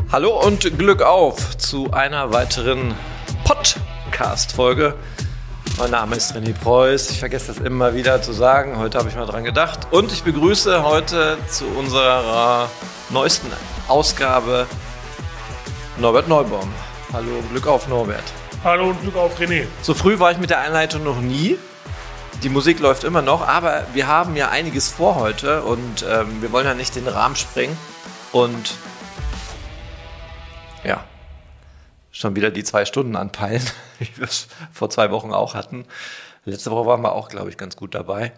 Hallo und Glück auf zu einer weiteren Podcast-Folge. Mein Name ist René Preuß. Ich vergesse das immer wieder zu sagen. Heute habe ich mal dran gedacht. Und ich begrüße heute zu unserer neuesten Ausgabe Norbert Neubaum. Hallo und Glück auf, Norbert. Hallo und Glück auf, René. So früh war ich mit der Einleitung noch nie. Die Musik läuft immer noch, aber wir haben ja einiges vor heute und wir wollen ja nicht den Rahmen sprengen. Und ja, schon wieder die 2 Stunden anpeilen, wie wir es vor 2 Wochen auch hatten. Letzte Woche waren wir auch, glaube ich, ganz gut dabei.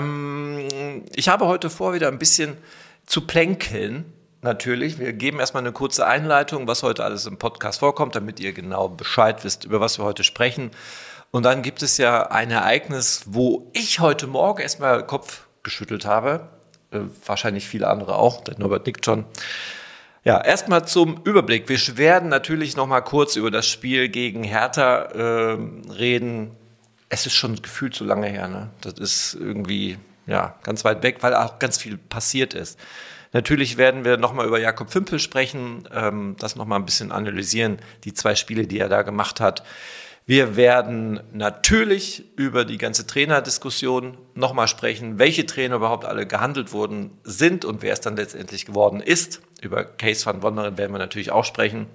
Ich habe heute vor, wieder ein bisschen zu plänkeln, natürlich. Wir geben erstmal eine kurze Einleitung, was heute alles im Podcast vorkommt, damit ihr genau Bescheid wisst, über was wir heute sprechen. Und dann gibt es ja ein Ereignis, wo ich heute Morgen erstmal Kopf geschüttelt habe. Wahrscheinlich viele andere auch, der Norbert nickt schon. Ja, erstmal zum Überblick. Wir werden natürlich noch mal kurz über das Spiel gegen Hertha reden. Es ist schon gefühlt zu lange her, ne? Das ist irgendwie ganz weit weg, weil auch ganz viel passiert ist. Natürlich werden wir noch mal über Jakob Pfümpel sprechen, das noch mal ein bisschen analysieren, die 2 Spiele, die er da gemacht hat. Wir werden natürlich über die ganze Trainerdiskussion nochmal sprechen, welche Trainer überhaupt alle gehandelt worden sind und wer es dann letztendlich geworden ist. Über Kees van Wonderen werden wir natürlich auch sprechen.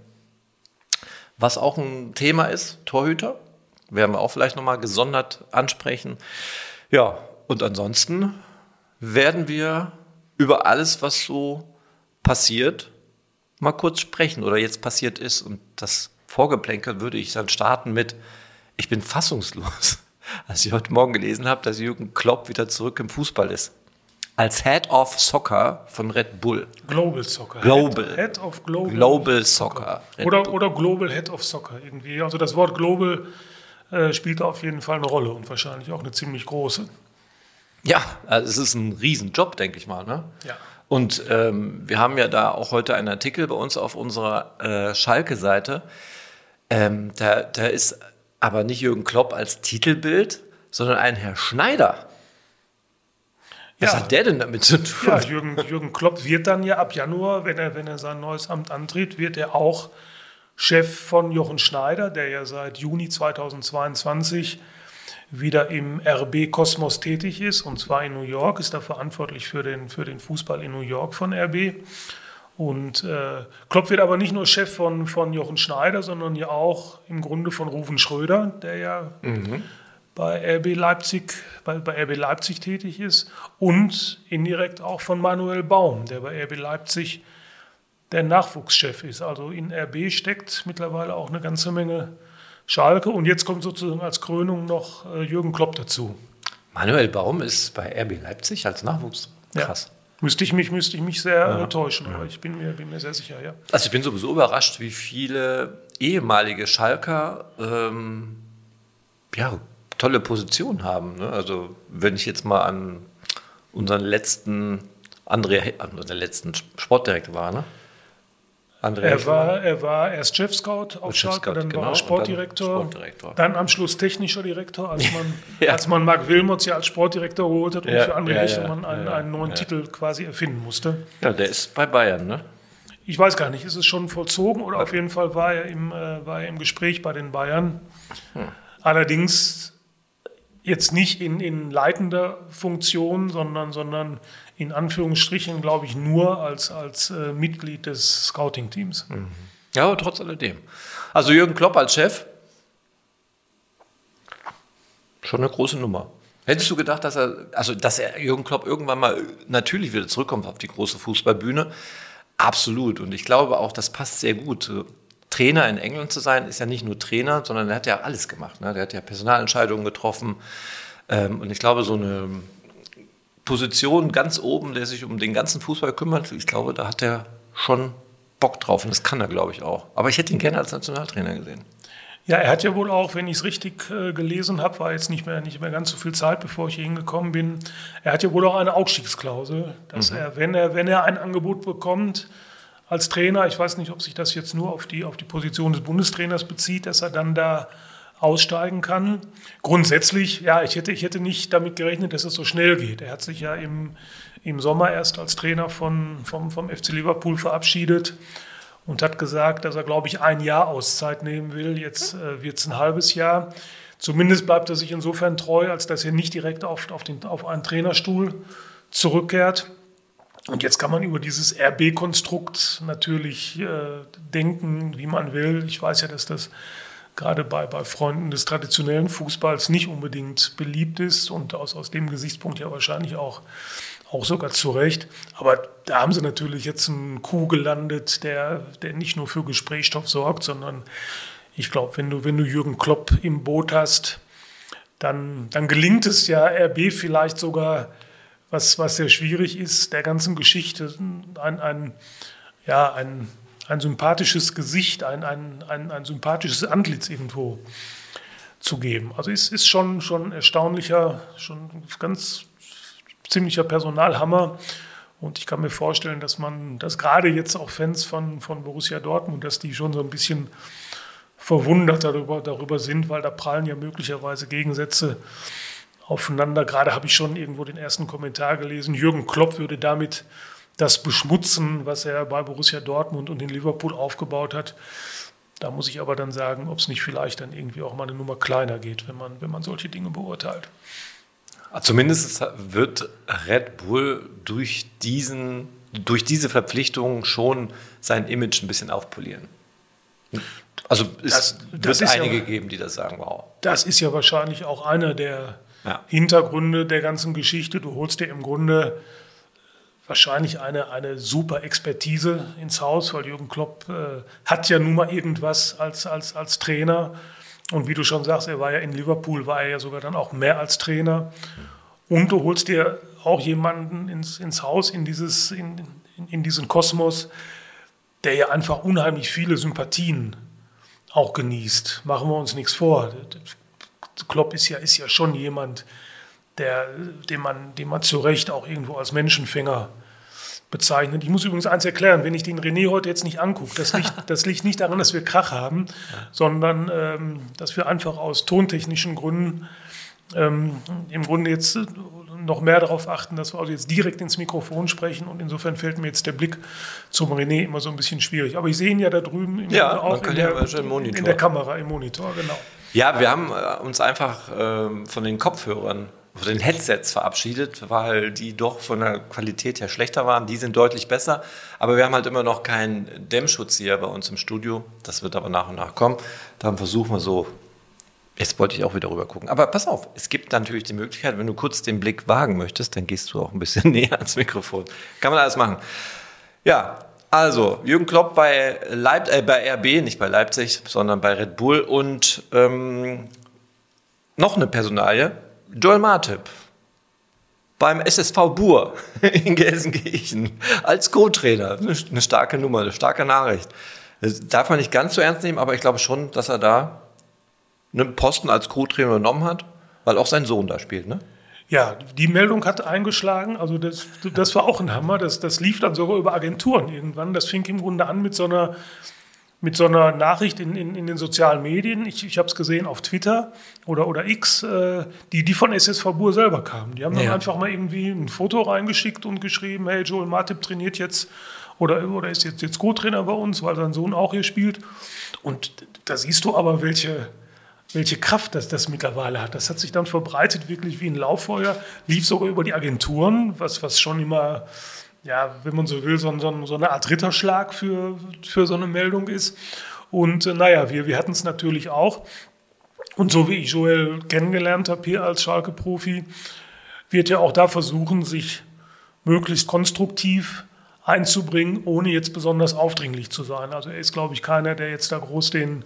Was auch ein Thema ist, Torhüter, werden wir auch vielleicht nochmal gesondert ansprechen. Ja, und ansonsten werden wir über alles, was so passiert, mal kurz sprechen oder jetzt passiert ist. Und das Vorgeplänkel würde ich dann starten mit: Ich bin fassungslos, als ich heute Morgen gelesen habe, dass Jürgen Klopp wieder zurück im Fußball ist. Als Head of Soccer von Red Bull. Global Soccer. Head of Global. Global Soccer. Oder Global Head of Soccer irgendwie. Also das Wort Global spielt da auf jeden Fall eine Rolle und wahrscheinlich auch eine ziemlich große. Ja, also es ist ein Riesenjob, denke ich mal, ne? Ja. Und wir haben ja da auch heute einen Artikel bei uns auf unserer Schalke-Seite. Da ist aber nicht Jürgen Klopp als Titelbild, sondern ein Herr Schneider. Was hat der denn damit zu tun? Ja, Jürgen Klopp wird dann ja ab Januar, wenn er sein neues Amt antritt, wird er auch Chef von Jochen Schneider, der ja seit Juni 2022 wieder im RB Kosmos tätig ist, und zwar in New York, ist da verantwortlich für den Fußball in New York von RB. Und Klopp wird aber nicht nur Chef von Jochen Schneider, sondern ja auch im Grunde von Ruven Schröder, der ja bei RB Leipzig tätig ist, und indirekt auch von Manuel Baum, der bei RB Leipzig der Nachwuchschef ist. Also in RB steckt mittlerweile auch eine ganze Menge Schalke, und jetzt kommt sozusagen als Krönung noch Jürgen Klopp dazu. Manuel Baum ist bei RB Leipzig als Nachwuchs. Krass. Ja. Müsste ich mich sehr täuschen, aber ich bin mir sehr sicher, ja. Also ich bin sowieso überrascht, wie viele ehemalige Schalker tolle Positionen haben, ne? Also wenn ich jetzt mal an unseren letzten Sportdirektor war, ne? Er war erst Chef-Scout auf Schalke, dann war er Sportdirektor, dann am Schluss technischer Direktor, als man Marc Wilmots ja als Sportdirektor geholt hat und für André Lichtermann einen neuen Titel quasi erfinden musste. Ja, der ist bei Bayern, ne? Ich weiß gar nicht, ist es schon vollzogen oder auf jeden Fall war er im Gespräch bei den Bayern. Allerdings jetzt nicht in leitender Funktion, sondern in Anführungsstrichen, glaube ich, nur als Mitglied des Scouting-Teams. Ja, aber trotz alledem. Also Jürgen Klopp als Chef, schon eine große Nummer. Hättest du gedacht, dass er Jürgen Klopp irgendwann mal natürlich wieder zurückkommt auf die große Fußballbühne? Absolut. Und ich glaube auch, das passt sehr gut. Trainer in England zu sein, ist ja nicht nur Trainer, sondern er hat ja alles gemacht, ne? Der hat ja Personalentscheidungen getroffen. Und ich glaube, so eine Position ganz oben, der sich um den ganzen Fußball kümmert, ich glaube, da hat er schon Bock drauf. Und das kann er, glaube ich, auch. Aber ich hätte ihn gerne als Nationaltrainer gesehen. Ja, er hat ja wohl auch, wenn ich es richtig gelesen habe, war jetzt nicht mehr ganz so viel Zeit, bevor ich hier hingekommen bin, er hat ja wohl auch eine Ausstiegsklausel, dass er, wenn er ein Angebot bekommt als Trainer, ich weiß nicht, ob sich das jetzt nur auf die Position des Bundestrainers bezieht, dass er dann da aussteigen kann. Grundsätzlich, ja, ich hätte nicht damit gerechnet, dass es so schnell geht. Er hat sich ja im Sommer erst als Trainer vom FC Liverpool verabschiedet und hat gesagt, dass er, glaube ich, ein Jahr Auszeit nehmen will. Jetzt wird es ein halbes Jahr. Zumindest bleibt er sich insofern treu, als dass er nicht direkt auf einen Trainerstuhl zurückkehrt. Und jetzt kann man über dieses RB-Konstrukt natürlich denken, wie man will. Ich weiß ja, dass das gerade bei Freunden des traditionellen Fußballs nicht unbedingt beliebt ist und aus dem Gesichtspunkt ja wahrscheinlich auch sogar zu Recht. Aber da haben sie natürlich jetzt einen Coup gelandet, der nicht nur für Gesprächsstoff sorgt, sondern ich glaube, wenn du Jürgen Klopp im Boot hast, dann gelingt es ja RB vielleicht sogar, was sehr schwierig ist, der ganzen Geschichte ein sympathisches Gesicht, ein sympathisches Antlitz irgendwo zu geben. Also es ist schon erstaunlicher, schon ganz ziemlicher Personalhammer. Und ich kann mir vorstellen, dass gerade jetzt auch Fans von Borussia Dortmund, dass die schon so ein bisschen verwundert darüber sind, weil da prallen ja möglicherweise Gegensätze aufeinander. Gerade habe ich schon irgendwo den ersten Kommentar gelesen, Jürgen Klopp würde damit das beschmutzen, was er bei Borussia Dortmund und in Liverpool aufgebaut hat. Da muss ich aber dann sagen, ob es nicht vielleicht dann irgendwie auch mal eine Nummer kleiner geht, wenn man solche Dinge beurteilt. Zumindest wird Red Bull durch diese Verpflichtung schon sein Image ein bisschen aufpolieren. Also es wird einige geben, die das sagen, wow. Das ist ja wahrscheinlich auch einer der Hintergründe der ganzen Geschichte. Du holst dir im Grunde wahrscheinlich eine super Expertise ins Haus, weil Jürgen Klopp hat ja nun mal irgendwas als Trainer. Und wie du schon sagst, er war ja in Liverpool, war er ja sogar dann auch mehr als Trainer. Und du holst dir auch jemanden ins Haus, in diesen Kosmos, der ja einfach unheimlich viele Sympathien auch genießt. Machen wir uns nichts vor. Klopp ist ja schon jemand, den man zu Recht auch irgendwo als Menschenfänger bezeichnet. Ich muss übrigens eins erklären, wenn ich den René heute jetzt nicht angucke, das liegt nicht daran, dass wir Krach haben, sondern dass wir einfach aus tontechnischen Gründen im Grunde jetzt noch mehr darauf achten, dass wir also jetzt direkt ins Mikrofon sprechen und insofern fällt mir jetzt der Blick zum René immer so ein bisschen schwierig. Aber ich sehe ihn ja da drüben auch in der Kamera, im Monitor, genau. Ja, wir haben uns einfach von den Kopfhörern, von den Headsets verabschiedet, weil die doch von der Qualität her schlechter waren. Die sind deutlich besser, aber wir haben halt immer noch keinen Dämmschutz hier bei uns im Studio. Das wird aber nach und nach kommen. Darum versuchen wir so. Jetzt wollte ich auch wieder rüber gucken. Aber pass auf, es gibt natürlich die Möglichkeit, wenn du kurz den Blick wagen möchtest, dann gehst du auch ein bisschen näher ans Mikrofon. Kann man alles machen. Ja, also Jürgen Klopp bei RB, nicht bei Leipzig, sondern bei Red Bull. Und noch eine Personalie, Joel Matip beim SSV Buhr in Gelsenkirchen als Co-Trainer. Eine starke Nummer, eine starke Nachricht. Das darf man nicht ganz so ernst nehmen, aber ich glaube schon, dass er da einen Posten als Co-Trainer übernommen hat, weil auch sein Sohn da spielt, ne? Ja, die Meldung hat eingeschlagen, also das war auch ein Hammer, das lief dann sogar über Agenturen irgendwann, das fing im Grunde an mit so einer Nachricht in den sozialen Medien, ich habe es gesehen auf Twitter oder X, die von SSV Buhr selber kamen. Die haben dann einfach mal irgendwie ein Foto reingeschickt und geschrieben, hey, Joel Matip trainiert jetzt oder ist jetzt Co-Trainer bei uns, weil sein Sohn auch hier spielt. Und da siehst du aber, welche Kraft das mittlerweile hat. Das hat sich dann verbreitet, wirklich wie ein Lauffeuer, lief sogar über die Agenturen, was schon immer, ja, wenn man so will, so eine Art Ritterschlag für so eine Meldung ist. Und wir hatten es natürlich auch. Und so wie ich Joel kennengelernt habe hier als Schalke-Profi, wird er auch da versuchen, sich möglichst konstruktiv einzubringen, ohne jetzt besonders aufdringlich zu sein. Also er ist, glaube ich, keiner, der jetzt da groß den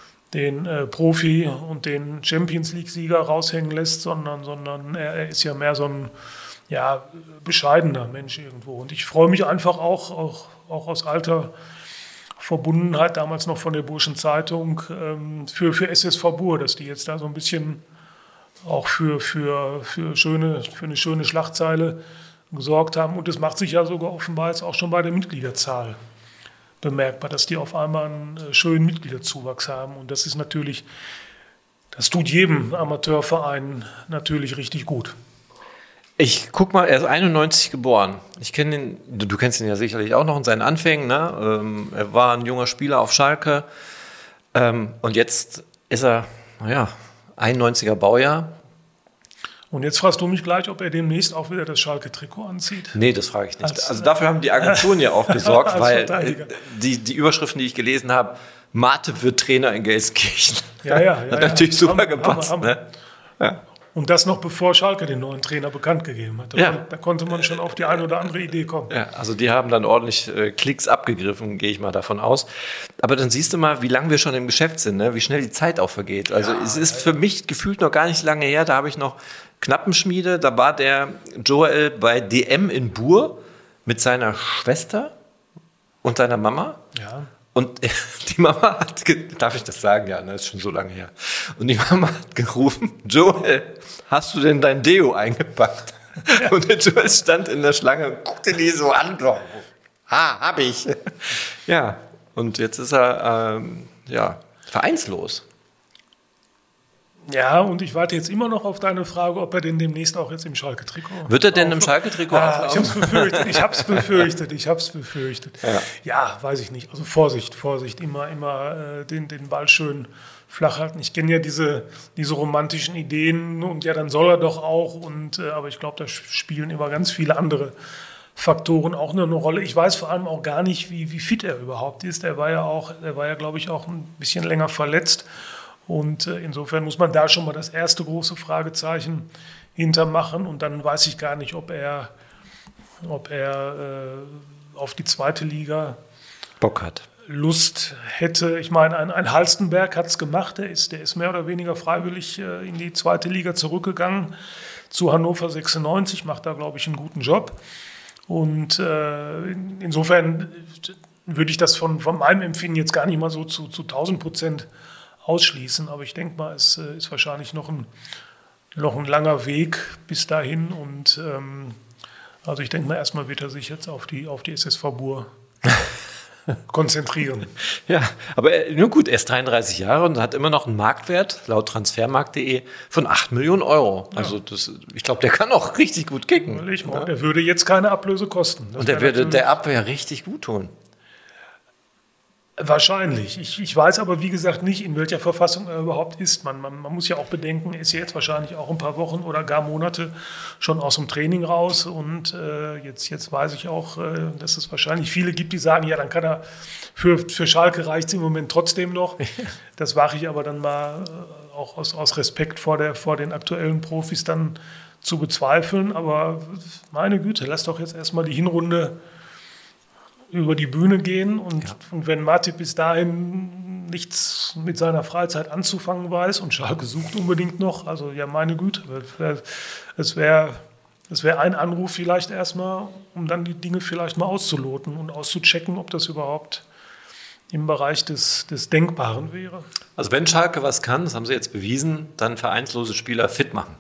Profi und den Champions-League-Sieger raushängen lässt, sondern er ist ja mehr so ein bescheidener Mensch irgendwo. Und ich freue mich einfach auch aus alter Verbundenheit, damals noch von der Burschen Zeitung, für SSV Buhr, dass die jetzt da so ein bisschen auch für eine schöne Schlagzeile gesorgt haben. Und das macht sich ja sogar offenbar jetzt auch schon bei der Mitgliederzahl bemerkbar, dass die auf einmal einen schönen Mitgliederzuwachs haben. Und das ist natürlich, das tut jedem Amateurverein natürlich richtig gut. Ich guck mal, er ist 91 geboren. Ich kenne ihn, du kennst ihn ja sicherlich auch noch in seinen Anfängen. Ne? Er war ein junger Spieler auf Schalke. Und jetzt ist er, 91er Baujahr. Und jetzt fragst du mich gleich, ob er demnächst auch wieder das Schalke-Trikot anzieht? Nee, das frage ich nicht. Also dafür haben die Agenturen ja auch gesorgt, weil die Überschriften, die ich gelesen habe, Mate wird Trainer in Gelsenkirchen. Ja. Hat natürlich super gepasst. Ne? Ja. Und das noch bevor Schalke den neuen Trainer bekannt gegeben hat. Da konnte man schon auf die eine oder andere Idee kommen. Ja, also die haben dann ordentlich Klicks abgegriffen, gehe ich mal davon aus. Aber dann siehst du mal, wie lange wir schon im Geschäft sind, ne? Wie schnell die Zeit auch vergeht. Also es ist für mich gefühlt noch gar nicht lange her, da habe ich noch Knappenschmiede, da war der Joel bei DM in Buhr mit seiner Schwester und seiner Mama. Ja. Und die Mama hat, darf ich das sagen? Ja, das ist schon so lange her. Und die Mama hat gerufen, Joel, hast du denn dein Deo eingepackt? Ja. Und der Joel stand in der Schlange und guckte die so an. Hab ich. Ja, und jetzt ist er vereinslos. Ja, und ich warte jetzt immer noch auf deine Frage, ob er denn demnächst auch jetzt im Schalke-Trikot... Wird er denn im Schalke-Trikot auflaufen? Ich hab's befürchtet. Ja, weiß ich nicht. Also Vorsicht, immer den Ball schön flach halten. Ich kenne ja diese romantischen Ideen und ja, dann soll er doch auch. Aber ich glaube, da spielen immer ganz viele andere Faktoren auch eine Rolle. Ich weiß vor allem auch gar nicht, wie fit er überhaupt ist. Er war ja, glaube ich, auch ein bisschen länger verletzt. Und insofern muss man da schon mal das erste große Fragezeichen hintermachen. Und dann weiß ich gar nicht, ob er auf die zweite Liga Bock hat. Lust hätte. Ich meine, ein Halstenberg hat es gemacht. Der ist mehr oder weniger freiwillig in die zweite Liga zurückgegangen zu Hannover 96. Macht da, glaube ich, einen guten Job. Und insofern würde ich das von meinem Empfinden jetzt gar nicht mal so zu 1000% ausschließen, aber ich denke mal, es ist wahrscheinlich noch ein langer Weg bis dahin und also ich denke mal, erstmal wird er sich jetzt auf die SSV Buhr konzentrieren. Ja, aber nur gut, er ist 33 Jahre und hat immer noch einen Marktwert, laut transfermarkt.de, von 8 Millionen Euro. Ja. Also ich glaube, der kann auch richtig gut kicken. Ja. Der würde jetzt keine Ablöse kosten. Und der würde der Abwehr richtig gut tun. Wahrscheinlich. Ich weiß aber, wie gesagt, nicht, in welcher Verfassung er überhaupt ist. Man muss ja auch bedenken, er ist jetzt wahrscheinlich auch ein paar Wochen oder gar Monate schon aus dem Training raus. Und jetzt weiß ich auch, dass es wahrscheinlich viele gibt, die sagen, ja, dann kann er, für Schalke reicht es im Moment trotzdem noch. Das wage ich aber dann mal auch aus Respekt vor den aktuellen Profis dann zu bezweifeln. Aber meine Güte, lass doch jetzt erstmal die Hinrunde über die Bühne gehen und wenn Matip bis dahin nichts mit seiner Freizeit anzufangen weiß und Schalke sucht unbedingt noch, also ja, meine Güte, es wäre ein Anruf vielleicht erstmal, um dann die Dinge vielleicht mal auszuloten und auszuchecken, ob das überhaupt im Bereich des Denkbaren wäre. Also wenn Schalke was kann, das haben sie jetzt bewiesen, dann vereinslose Spieler fit machen.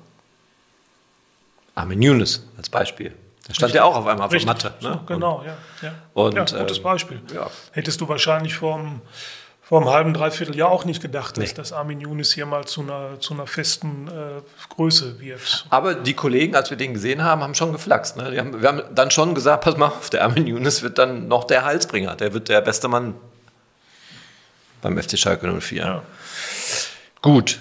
Armin Younes als Beispiel. Da stand ja auch auf einmal auf der Matte. Ne? So, genau, ja. Und, gutes Beispiel. Ja. Hättest du wahrscheinlich vor einem halben, dreiviertel Jahr auch nicht gedacht, dass Armin Younes hier mal zu einer festen Größe wird. Aber die Kollegen, als wir den gesehen haben, haben schon geflaxt. Ne? Wir haben dann schon gesagt, pass mal auf, der Armin Younes wird dann noch der Halsbringer. Der wird der beste Mann beim FC Schalke 04. Ja. Gut.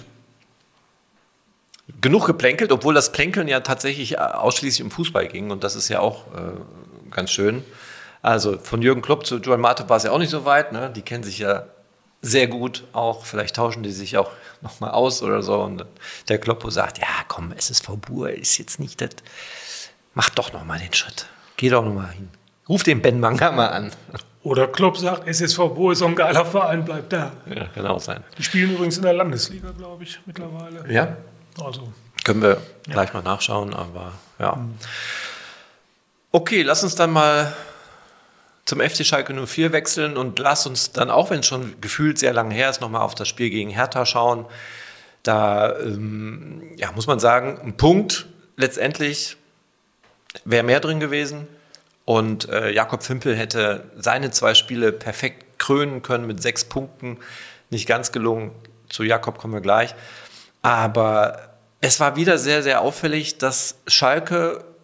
Genug geplänkelt, obwohl das Plänkeln ja tatsächlich ausschließlich um Fußball ging und das ist ja auch ganz schön. Also von Jürgen Klopp zu Joel Matip war es ja auch nicht so weit, ne? Die kennen sich ja sehr gut auch, vielleicht tauschen die sich auch nochmal aus oder so und der Klopp sagt, ja komm, SSV Buhr ist jetzt nicht das, mach doch nochmal den Schritt, geh doch nochmal hin, ruf den Ben Manga mal an. Oder Klopp sagt, SSV Buhr ist so ein geiler Verein, bleib da. Ja, kann auch sein. Die spielen übrigens in der Landesliga, glaube ich, mittlerweile. Ja? Also, können wir gleich mal nachschauen, aber ja. Okay, lass uns dann mal zum FC Schalke 04 wechseln und lass uns dann, auch wenn es schon gefühlt sehr lange her ist, nochmal auf das Spiel gegen Hertha schauen. Da muss man sagen, ein Punkt letztendlich wäre mehr drin gewesen und Jakob Fimpel hätte seine 2 Spiele perfekt krönen können mit 6 Punkten. Nicht ganz gelungen, zu Jakob kommen wir gleich. Aber es war wieder sehr, sehr auffällig, dass Schalke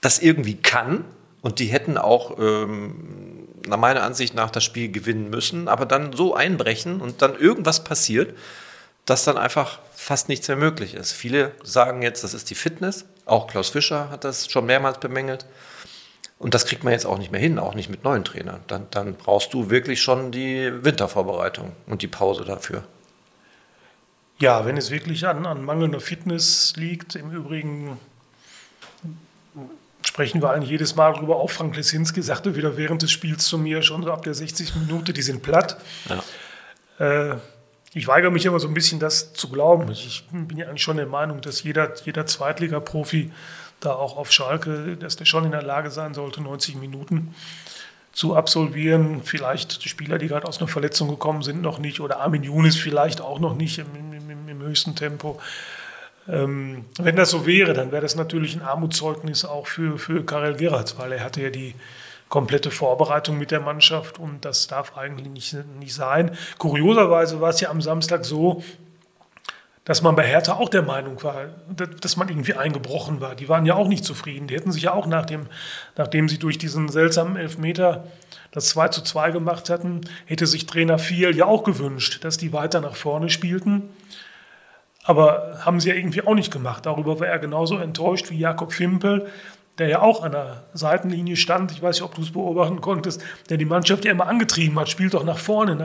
das irgendwie kann und die hätten auch nach meiner Ansicht nach das Spiel gewinnen müssen, aber dann so einbrechen und dann irgendwas passiert, dass dann einfach fast nichts mehr möglich ist. Viele sagen jetzt, das ist die Fitness. Auch Klaus Fischer hat das schon mehrmals bemängelt. Und das kriegt man jetzt auch nicht mehr hin, auch nicht mit neuen Trainern. Dann brauchst du wirklich schon die Wintervorbereitung und die Pause dafür. Ja, wenn es wirklich an mangelnder Fitness liegt, im Übrigen sprechen wir eigentlich jedes Mal darüber. Auch Frank Lesinski sagte wieder während des Spiels zu mir, schon so ab der 60. Minute, die sind platt. Ja. Ich weigere mich immer so ein bisschen, das zu glauben. Ich bin ja eigentlich schon der Meinung, dass jeder Zweitliga-Profi da auch auf Schalke, dass der schon in der Lage sein sollte, 90 Minuten zu absolvieren. Vielleicht die Spieler, die gerade aus einer Verletzung gekommen sind, noch nicht. Oder Armin Younes vielleicht auch noch nicht im höchsten Tempo. Wenn das so wäre, dann wäre das natürlich ein Armutszeugnis auch für Karel Geratz, weil er hatte ja die komplette Vorbereitung mit der Mannschaft und das darf eigentlich nicht sein. Kurioserweise war es ja am Samstag so, dass man bei Hertha auch der Meinung war, dass man irgendwie eingebrochen war. Die waren ja auch nicht zufrieden. Die hätten sich ja auch, nachdem sie durch diesen seltsamen Elfmeter das 2:2 gemacht hatten, hätte sich Trainer Fiel ja auch gewünscht, dass die weiter nach vorne spielten. Aber haben sie ja irgendwie auch nicht gemacht. Darüber war er genauso enttäuscht wie Jakob Fimpel, der ja auch an der Seitenlinie stand, ich weiß nicht, ob du es beobachten konntest, der die Mannschaft ja immer angetrieben hat, spielt doch nach vorne.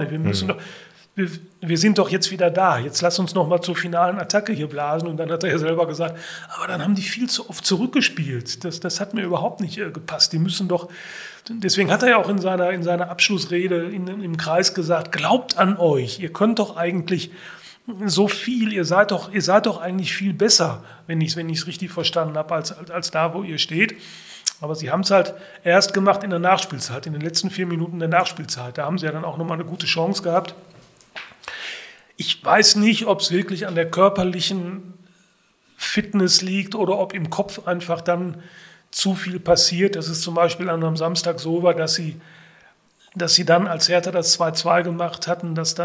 Wir sind doch jetzt wieder da, jetzt lass uns noch mal zur finalen Attacke hier blasen. Und dann hat er ja selber gesagt, aber dann haben die viel zu oft zurückgespielt. Das hat mir überhaupt nicht gepasst. Die müssen doch, deswegen hat er ja auch in seiner Abschlussrede im Kreis gesagt, glaubt an euch, ihr könnt doch eigentlich so viel, ihr seid doch eigentlich viel besser, wenn ich es richtig verstanden habe, als da, wo ihr steht. Aber sie haben es halt erst gemacht in der Nachspielzeit, in den letzten 4 Minuten der Nachspielzeit. Da haben sie ja dann auch nochmal eine gute Chance gehabt. Ich weiß nicht, ob es wirklich an der körperlichen Fitness liegt oder ob im Kopf einfach dann zu viel passiert. Dass es zum Beispiel an einem Samstag so war, dass sie dann, als Hertha das 2:2 gemacht hatten, dass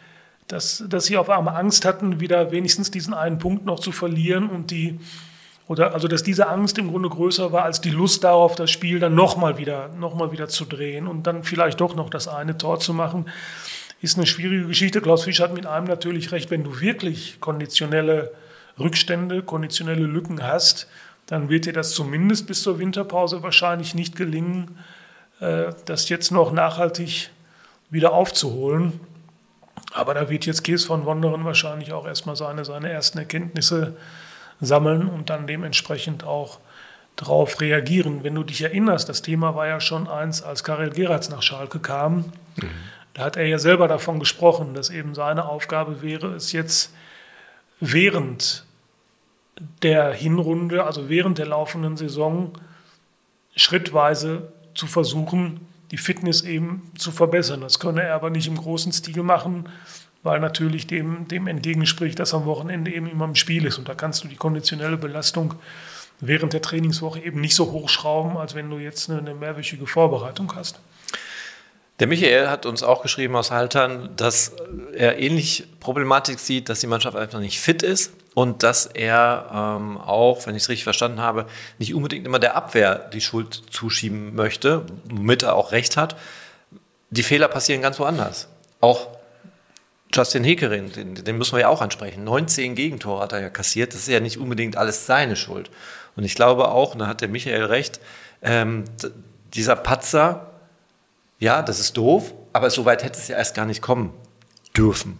sie auf einmal Angst hatten, wieder wenigstens diesen einen Punkt noch zu verlieren und dass diese Angst im Grunde größer war als die Lust darauf, das Spiel dann noch mal wieder zu drehen und dann vielleicht doch noch das eine Tor zu machen, ist eine schwierige Geschichte. Klaus Fischer hat mit einem natürlich recht, wenn du wirklich konditionelle Rückstände, konditionelle Lücken hast, dann wird dir das zumindest bis zur Winterpause wahrscheinlich nicht gelingen, das jetzt noch nachhaltig wieder aufzuholen. Aber da wird jetzt Kees von Wonderen wahrscheinlich auch erstmal seine ersten Erkenntnisse sammeln und dann dementsprechend auch darauf reagieren. Wenn du dich erinnerst, das Thema war ja schon eins, als Karel Geratz nach Schalke kam. Da hat er ja selber davon gesprochen, dass eben seine Aufgabe wäre, es jetzt während der Hinrunde, also während der laufenden Saison, schrittweise zu versuchen, die Fitness eben zu verbessern. Das könne er aber nicht im großen Stil machen, weil natürlich dem entgegenspricht, dass am Wochenende eben immer im Spiel ist. Und da kannst du die konditionelle Belastung während der Trainingswoche eben nicht so hochschrauben, als wenn du jetzt eine mehrwöchige Vorbereitung hast. Der Michael hat uns auch geschrieben aus Haltern, dass er ähnlich Problematik sieht, dass die Mannschaft einfach nicht fit ist und dass er auch, wenn ich es richtig verstanden habe, nicht unbedingt immer der Abwehr die Schuld zuschieben möchte, womit er auch recht hat. Die Fehler passieren ganz woanders. Auch Justin Hekerin, den müssen wir ja auch ansprechen. 19 Gegentore hat er ja kassiert, das ist ja nicht unbedingt alles seine Schuld. Und ich glaube auch, und da hat der Michael recht, dieser Patzer, ja, das ist doof, aber so weit hätte es ja erst gar nicht kommen dürfen.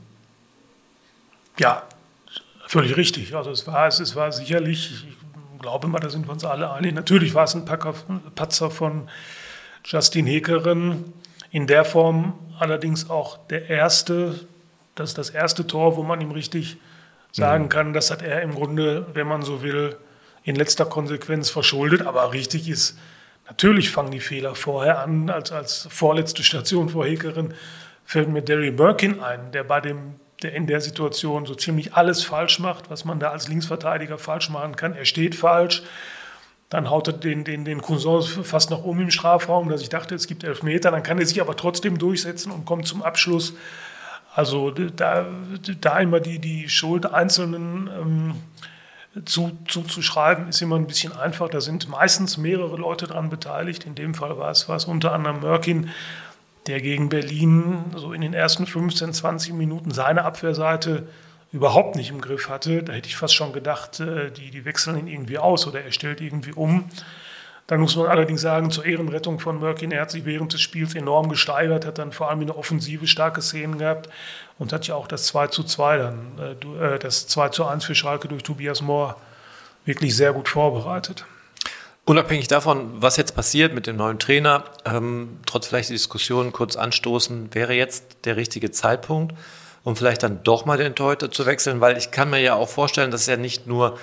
Ja, völlig richtig. Also es war sicherlich, ich glaube mal, da sind wir uns alle einig, natürlich war es ein Patzer von Justin Hekerin, in der Form allerdings auch das ist das erste Tor, wo man ihm richtig sagen kann, das hat er im Grunde, wenn man so will, in letzter Konsequenz verschuldet, aber richtig ist, natürlich fangen die Fehler vorher an, als vorletzte Station vor Hekerin fällt mir Derry Birkin ein, der in der Situation so ziemlich alles falsch macht, was man da als Linksverteidiger falsch machen kann. Er steht falsch, dann haut er den Cousin fast noch im Strafraum, dass ich dachte, es gibt Elfmeter, dann kann er sich aber trotzdem durchsetzen und kommt zum Abschluss. Also da immer die Schuld einzelnen zuzuschreiben, ist immer ein bisschen einfach. Da sind meistens mehrere Leute dran beteiligt. In dem Fall war es unter anderem Mörkin, der gegen Berlin so in den ersten 15, 20 Minuten seine Abwehrseite überhaupt nicht im Griff hatte. Da hätte ich fast schon gedacht, die wechseln ihn irgendwie aus oder er stellt irgendwie um. Dann muss man allerdings sagen, zur Ehrenrettung von Mörkin, er hat sich während des Spiels enorm gesteigert, hat dann vor allem in der Offensive starke Szenen gehabt und hat ja auch das 2:2 dann, das 2:1 für Schalke durch Tobias Mohr wirklich sehr gut vorbereitet. Unabhängig davon, was jetzt passiert mit dem neuen Trainer, trotz vielleicht die Diskussion kurz anstoßen, wäre jetzt der richtige Zeitpunkt, um vielleicht dann doch mal den Torhüter zu wechseln, weil ich kann mir ja auch vorstellen, dass ja nicht nur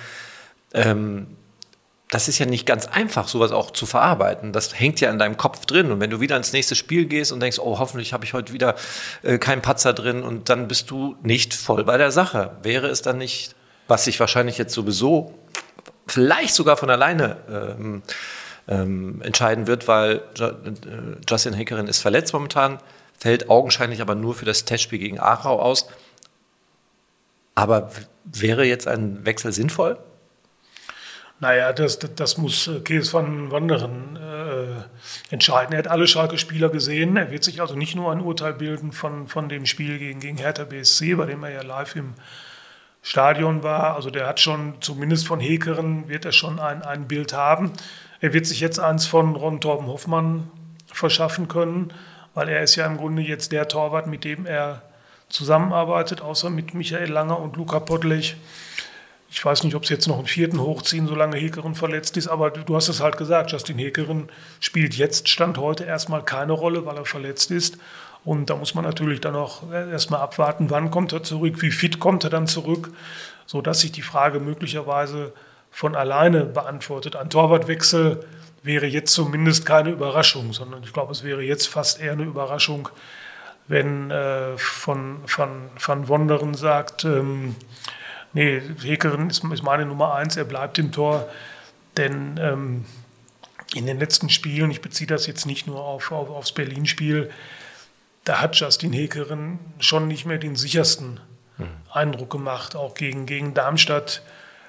das ist ja nicht ganz einfach, sowas auch zu verarbeiten. Das hängt ja in deinem Kopf drin. Und wenn du wieder ins nächste Spiel gehst und denkst, oh, hoffentlich habe ich heute wieder keinen Patzer drin und dann bist du nicht voll bei der Sache. Wäre es dann nicht, was sich wahrscheinlich jetzt sowieso vielleicht sogar von alleine entscheiden wird, weil Justin Häkkerin ist verletzt momentan, fällt augenscheinlich aber nur für das Testspiel gegen Aarau aus. Aber wäre jetzt ein Wechsel sinnvoll? Naja, das muss Kees van Wanderen entscheiden. Er hat alle Schalke-Spieler gesehen. Er wird sich also nicht nur ein Urteil bilden von dem Spiel gegen Hertha BSC, bei dem er ja live im Stadion war. Also der hat schon, zumindest von Häkkerin, wird er schon ein Bild haben. Er wird sich jetzt eins von Ron Torben Hoffmann verschaffen können, weil er ist ja im Grunde jetzt der Torwart, mit dem er zusammenarbeitet, außer mit Michael Langer und Luka Podlech. Ich weiß nicht, ob sie jetzt noch einen vierten hochziehen, solange Häkkerin verletzt ist, aber du hast es halt gesagt, Justin Häkkerin spielt jetzt, Stand heute, erstmal keine Rolle, weil er verletzt ist. Und da muss man natürlich dann auch erstmal abwarten, wann kommt er zurück, wie fit kommt er dann zurück, sodass sich die Frage möglicherweise von alleine beantwortet. Ein Torwartwechsel wäre jetzt zumindest keine Überraschung, sondern ich glaube, es wäre jetzt fast eher eine Überraschung, wenn von Wonderen sagt, nee, Häkkerin ist meine Nummer 1, er bleibt im Tor, denn in den letzten Spielen, ich beziehe das jetzt nicht nur aufs Berlin-Spiel, da hat Justin Häkkerin schon nicht mehr den sichersten Eindruck gemacht, auch gegen Darmstadt.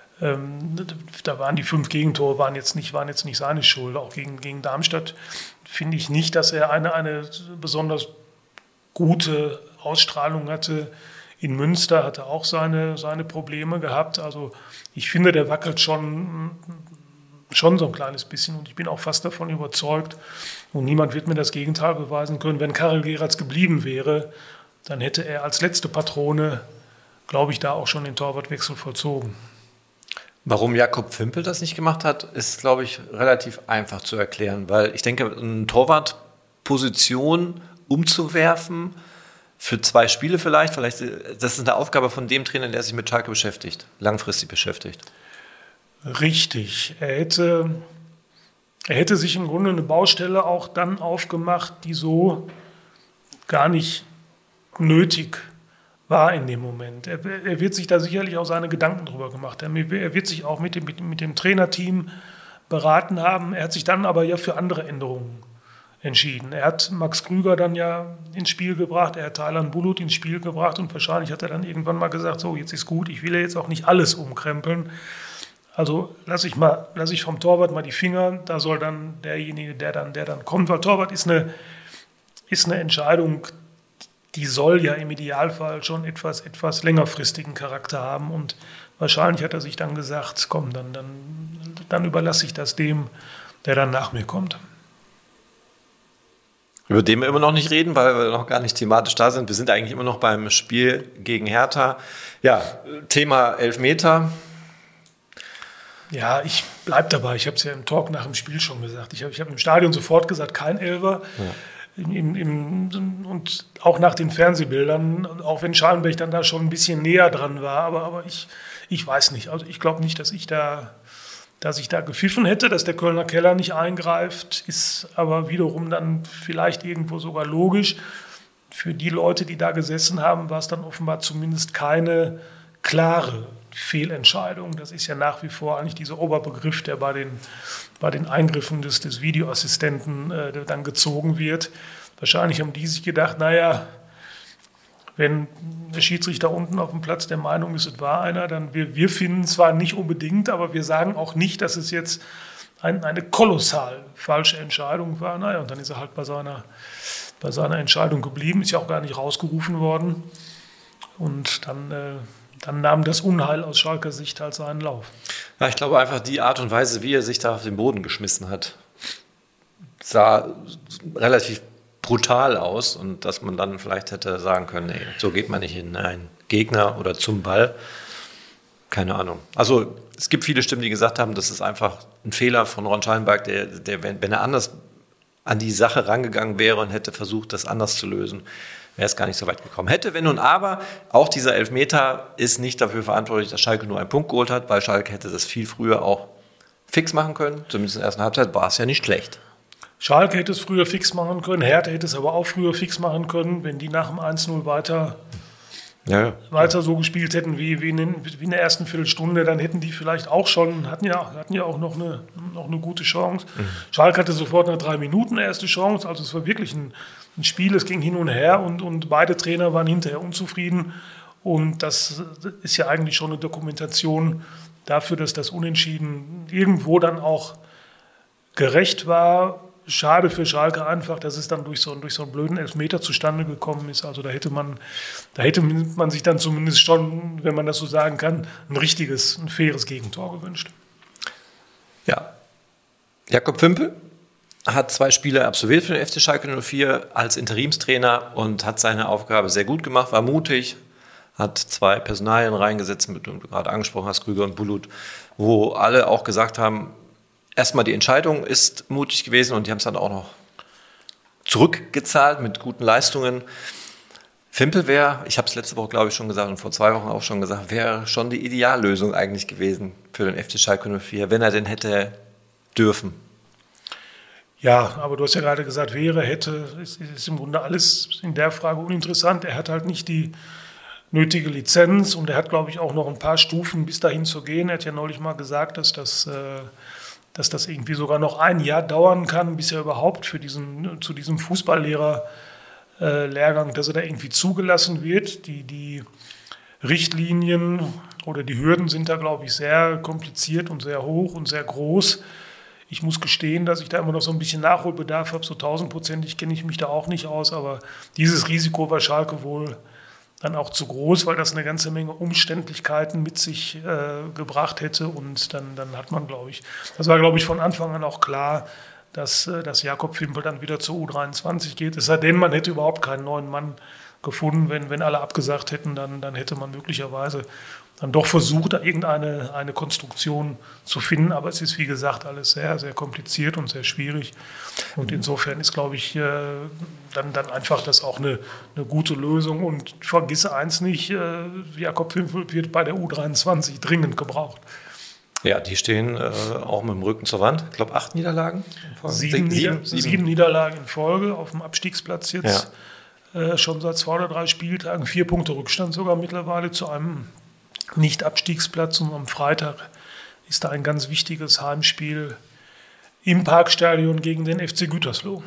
Da waren die 5 Gegentore, waren jetzt nicht seine Schuld. Auch gegen Darmstadt finde ich nicht, dass er eine besonders gute Ausstrahlung hatte. In Münster hat er auch seine Probleme gehabt. Also ich finde, der wackelt schon so ein kleines bisschen und ich bin auch fast davon überzeugt und niemand wird mir das Gegenteil beweisen können. Wenn Karel Geratz geblieben wäre, dann hätte er als letzte Patrone, glaube ich, da auch schon den Torwartwechsel vollzogen. Warum Jakob Pfimpel das nicht gemacht hat, ist, glaube ich, relativ einfach zu erklären, weil ich denke, eine Torwartposition umzuwerfen für 2 Spiele vielleicht, das ist eine Aufgabe von dem Trainer, der sich mit Schalke beschäftigt, langfristig beschäftigt. Richtig. Er hätte sich im Grunde eine Baustelle auch dann aufgemacht, die so gar nicht nötig war in dem Moment. Er wird sich da sicherlich auch seine Gedanken drüber gemacht haben. Er wird sich auch mit dem Trainerteam beraten haben. Er hat sich dann aber ja für andere Änderungen entschieden. Er hat Max Krüger dann ja ins Spiel gebracht, er hat Taylan Bulut ins Spiel gebracht und wahrscheinlich hat er dann irgendwann mal gesagt, so, jetzt ist gut, ich will ja jetzt auch nicht alles umkrempeln. Also lasse ich vom Torwart mal die Finger, da soll dann derjenige, der dann kommt, weil Torwart ist eine Entscheidung, die soll ja im Idealfall schon etwas längerfristigen Charakter haben und wahrscheinlich hat er sich dann gesagt, komm, dann überlasse ich das dem, der dann nach mir kommt. Über den wir immer noch nicht reden, weil wir noch gar nicht thematisch da sind. Wir sind eigentlich immer noch beim Spiel gegen Hertha. Ja, Thema Elfmeter. Ja, ich bleibe dabei. Ich habe es ja im Talk nach dem Spiel schon gesagt. Ich hab im Stadion sofort gesagt, kein Elfer. Ja. Und auch nach den Fernsehbildern, auch wenn Schallenberg dann da schon ein bisschen näher dran war. Aber ich weiß nicht. Also ich glaube nicht, dass ich da gepfiffen hätte, dass der Kölner Keller nicht eingreift, ist aber wiederum dann vielleicht irgendwo sogar logisch. Für die Leute, die da gesessen haben, war es dann offenbar zumindest keine klare Fehlentscheidung. Das ist ja nach wie vor eigentlich dieser Oberbegriff, der bei den Eingriffen des Videoassistenten dann gezogen wird. Wahrscheinlich haben die sich gedacht, naja, wenn der Schiedsrichter unten auf dem Platz der Meinung ist, es war einer, dann wir finden zwar nicht unbedingt, aber wir sagen auch nicht, dass es jetzt eine kolossal falsche Entscheidung war. Naja, und dann ist er halt bei seiner Entscheidung geblieben, ist ja auch gar nicht rausgerufen worden. Und dann nahm das Unheil aus Schalker Sicht halt seinen Lauf. Ja, ich glaube einfach, die Art und Weise, wie er sich da auf den Boden geschmissen hat, sah relativ brutal aus und dass man dann vielleicht hätte sagen können, nee, so geht man nicht in einen Gegner oder zum Ball. Keine Ahnung. Also es gibt viele Stimmen, die gesagt haben, das ist einfach ein Fehler von Ron Schallenberg, der wenn er anders an die Sache rangegangen wäre und hätte versucht, das anders zu lösen, wäre es gar nicht so weit gekommen. Hätte, wenn und aber, auch dieser Elfmeter ist nicht dafür verantwortlich, dass Schalke nur einen Punkt geholt hat, weil Schalke hätte das viel früher auch fix machen können. Zumindest in der ersten Halbzeit war es ja nicht schlecht. Schalke hätte es früher fix machen können, Hertha hätte es aber auch früher fix machen können, wenn die nach dem 1-0 weiter so gespielt hätten wie in der ersten Viertelstunde, dann hätten die vielleicht auch schon, hatten ja auch noch eine gute Chance. Schalke hatte sofort nach 3 Minuten eine erste Chance, also es war wirklich ein Spiel, es ging hin und her und beide Trainer waren hinterher unzufrieden und das ist ja eigentlich schon eine Dokumentation dafür, dass das Unentschieden irgendwo dann auch gerecht war. Schade für Schalke einfach, dass es dann durch so einen blöden Elfmeter zustande gekommen ist. Also da hätte man sich dann zumindest schon, wenn man das so sagen kann, ein faires Gegentor gewünscht. Ja. Jakob Pfümpel hat 2 Spiele absolviert für den FC Schalke 04 als Interimstrainer und hat seine Aufgabe sehr gut gemacht, war mutig, hat 2 Personalien reingesetzt, mit denen du gerade angesprochen hast, Krüger und Bulut, wo alle auch gesagt haben, erstmal die Entscheidung ist mutig gewesen und die haben es dann auch noch zurückgezahlt mit guten Leistungen. Pfümpel wäre, ich habe es letzte Woche glaube ich schon gesagt und vor 2 Wochen auch schon gesagt, wäre schon die Ideallösung eigentlich gewesen für den FC Schalke 04, wenn er denn hätte dürfen. Ja, aber du hast ja gerade gesagt, hätte, ist im Grunde alles in der Frage uninteressant. Er hat halt nicht die nötige Lizenz und er hat, glaube ich, auch noch ein paar Stufen bis dahin zu gehen. Er hat ja neulich mal gesagt, dass das irgendwie sogar noch ein Jahr dauern kann, bis er überhaupt zu diesem Fußballlehrer-Lehrgang, dass er da irgendwie zugelassen wird. Die Richtlinien oder die Hürden sind da, glaube ich, sehr kompliziert und sehr hoch und sehr groß. Ich muss gestehen, dass ich da immer noch so ein bisschen Nachholbedarf habe. So 1000%ig kenne ich mich da auch nicht aus, aber dieses Risiko war Schalke wohl dann auch zu groß, weil das eine ganze Menge Umständlichkeiten mit sich gebracht hätte. Und dann hat man, das war, glaube ich, von Anfang an auch klar, dass Jakob Pfümpel dann wieder zur U23 geht. Es sei denn, man hätte überhaupt keinen neuen Mann gefunden. Wenn alle abgesagt hätten, dann hätte man möglicherweise dann doch versucht, da eine Konstruktion zu finden. Aber es ist, wie gesagt, alles sehr, sehr kompliziert und sehr schwierig. Und insofern ist, glaube ich, dann einfach das auch eine gute Lösung. Und vergisse eins nicht, Jakob Pfümpel wird bei der U23 dringend gebraucht. Ja, die stehen auch mit dem Rücken zur Wand. Ich glaube, 8 Niederlagen. 7 Niederlagen in Folge auf dem Abstiegsplatz jetzt. Ja. Schon seit 2 oder 3 Spieltagen. 4 Punkte Rückstand sogar mittlerweile zu einem Nicht-Abstiegsplatz. Und am Freitag ist da ein ganz wichtiges Heimspiel im Parkstadion gegen den FC Gütersloh.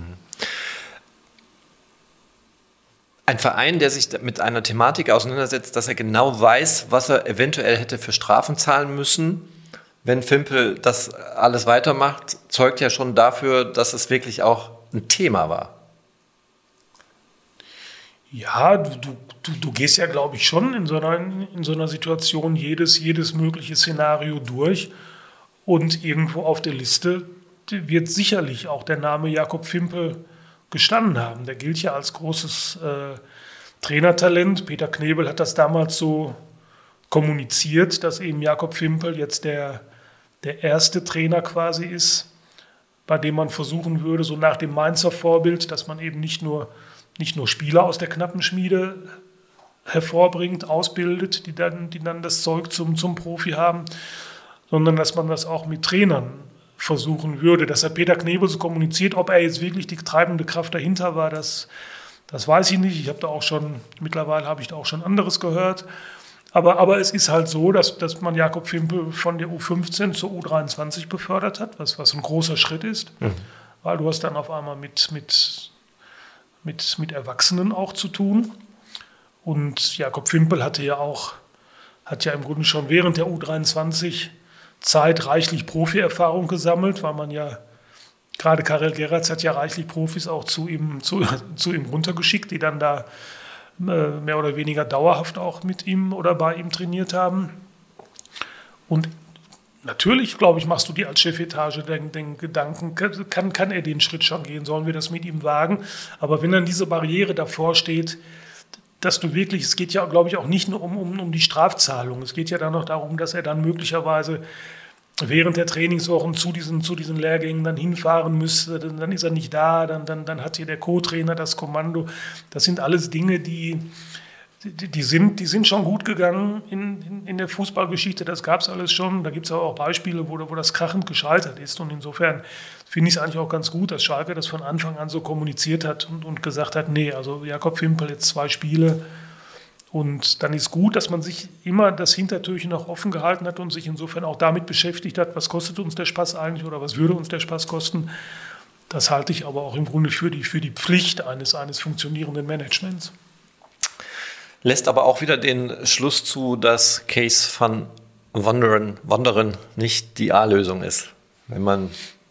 Ein Verein, der sich mit einer Thematik auseinandersetzt, dass er genau weiß, was er eventuell hätte für Strafen zahlen müssen, wenn Pfümpel das alles weitermacht, zeugt ja schon dafür, dass es wirklich auch ein Thema war. Ja, du gehst ja, glaube ich, schon in so einer Situation jedes mögliche Szenario durch. Und irgendwo auf der Liste wird sicherlich auch der Name Jakob Pfümpel gestanden haben. Der gilt ja als großes Trainertalent. Peter Knebel hat das damals so kommuniziert, dass eben Jakob Pfümpel jetzt der erste Trainer quasi ist, bei dem man versuchen würde, so nach dem Mainzer Vorbild, dass man eben nicht nur Spieler aus der Knappenschmiede hervorbringt, ausbildet, die dann das Zeug zum Profi haben, sondern dass man das auch mit Trainern versuchen würde. Das hat Peter Knebel so kommuniziert. Ob er jetzt wirklich die treibende Kraft dahinter war, das weiß ich nicht. Mittlerweile habe ich da auch schon anderes gehört. Aber es ist halt so, dass man Jakob Pfümpel von der U15 zur U23 befördert hat, was ein großer Schritt ist. Weil du hast dann auf einmal mit Erwachsenen auch zu tun. Und Jakob Fimpel hat ja im Grunde schon während der U23-Zeit reichlich Profi-Erfahrung gesammelt, weil man ja, gerade Karel Geratz hat ja reichlich Profis auch zu ihm runtergeschickt, die dann da mehr oder weniger dauerhaft auch mit ihm oder bei ihm trainiert haben. Und natürlich, glaube ich, machst du dir als Chefetage den Gedanken, kann er den Schritt schon gehen, sollen wir das mit ihm wagen? Aber wenn dann diese Barriere davor steht, dass du wirklich, es geht ja, glaube ich, auch nicht nur um die Strafzahlung, es geht ja dann noch darum, dass er dann möglicherweise während der Trainingswochen zu diesen Lehrgängen dann hinfahren müsste, dann ist er nicht da, dann hat hier der Co-Trainer das Kommando. Das sind alles Dinge, die sind schon gut gegangen in der Fußballgeschichte, das gab es alles schon. Da gibt es auch Beispiele, wo das krachend gescheitert ist. Und insofern finde ich es eigentlich auch ganz gut, dass Schalke das von Anfang an so kommuniziert hat und gesagt hat, nee, also Jakob Fimpel jetzt 2 Spiele. Und dann ist gut, dass man sich immer das Hintertürchen auch offen gehalten hat und sich insofern auch damit beschäftigt hat, was kostet uns der Spaß eigentlich oder was würde uns der Spaß kosten. Das halte ich aber auch im Grunde für die Pflicht eines funktionierenden Managements. Lässt aber auch wieder den Schluss zu, dass Case van Wonderen nicht die A-Lösung ist, wenn man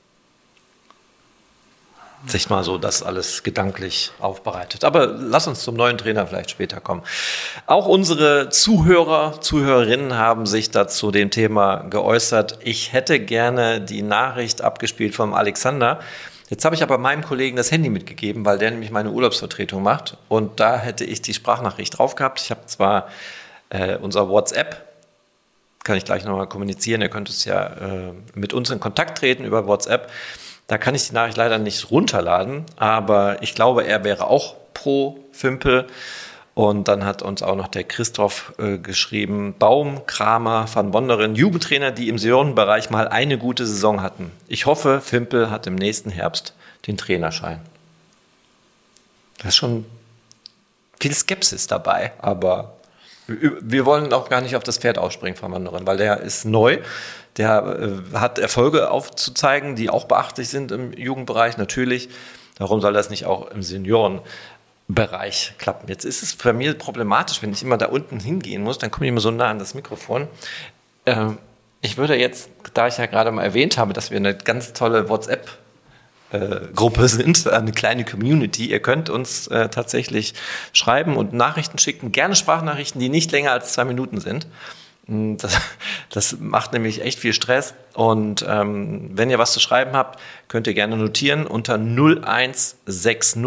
sich mal so das alles gedanklich aufbereitet. Aber lass uns zum neuen Trainer vielleicht später kommen. Auch unsere Zuhörerinnen haben sich dazu dem Thema geäußert. Ich hätte gerne die Nachricht abgespielt vom Alexander. Jetzt habe ich aber meinem Kollegen das Handy mitgegeben, weil der nämlich meine Urlaubsvertretung macht. Und da hätte ich die Sprachnachricht drauf gehabt. Ich habe zwar unser WhatsApp, kann ich gleich nochmal kommunizieren. Ihr könnt es ja mit uns in Kontakt treten über WhatsApp. Da kann ich die Nachricht leider nicht runterladen, aber ich glaube, er wäre auch pro Fimpel. Und dann hat uns auch noch der Christoph geschrieben, Baum, Kramer, Van Wonderen, Jugendtrainer, die im Seniorenbereich mal eine gute Saison hatten. Ich hoffe, Fimpel hat im nächsten Herbst den Trainerschein. Da ist schon viel Skepsis dabei, aber wir wollen auch gar nicht auf das Pferd aufspringen, Van Wonderen, weil der ist neu. Der hat Erfolge aufzuzeigen, die auch beachtlich sind im Jugendbereich, natürlich. Darum soll das nicht auch im Seniorenbereich klappen. Jetzt ist es bei mir problematisch, wenn ich immer da unten hingehen muss, dann komme ich immer so nah an das Mikrofon. Ich würde jetzt, da ich ja gerade mal erwähnt habe, dass wir eine ganz tolle WhatsApp-Gruppe sind, eine kleine Community. Ihr könnt uns tatsächlich schreiben und Nachrichten schicken, gerne Sprachnachrichten, die nicht länger als 2 Minuten sind. Das macht nämlich echt viel Stress. Und wenn ihr was zu schreiben habt, könnt ihr gerne notieren unter 0160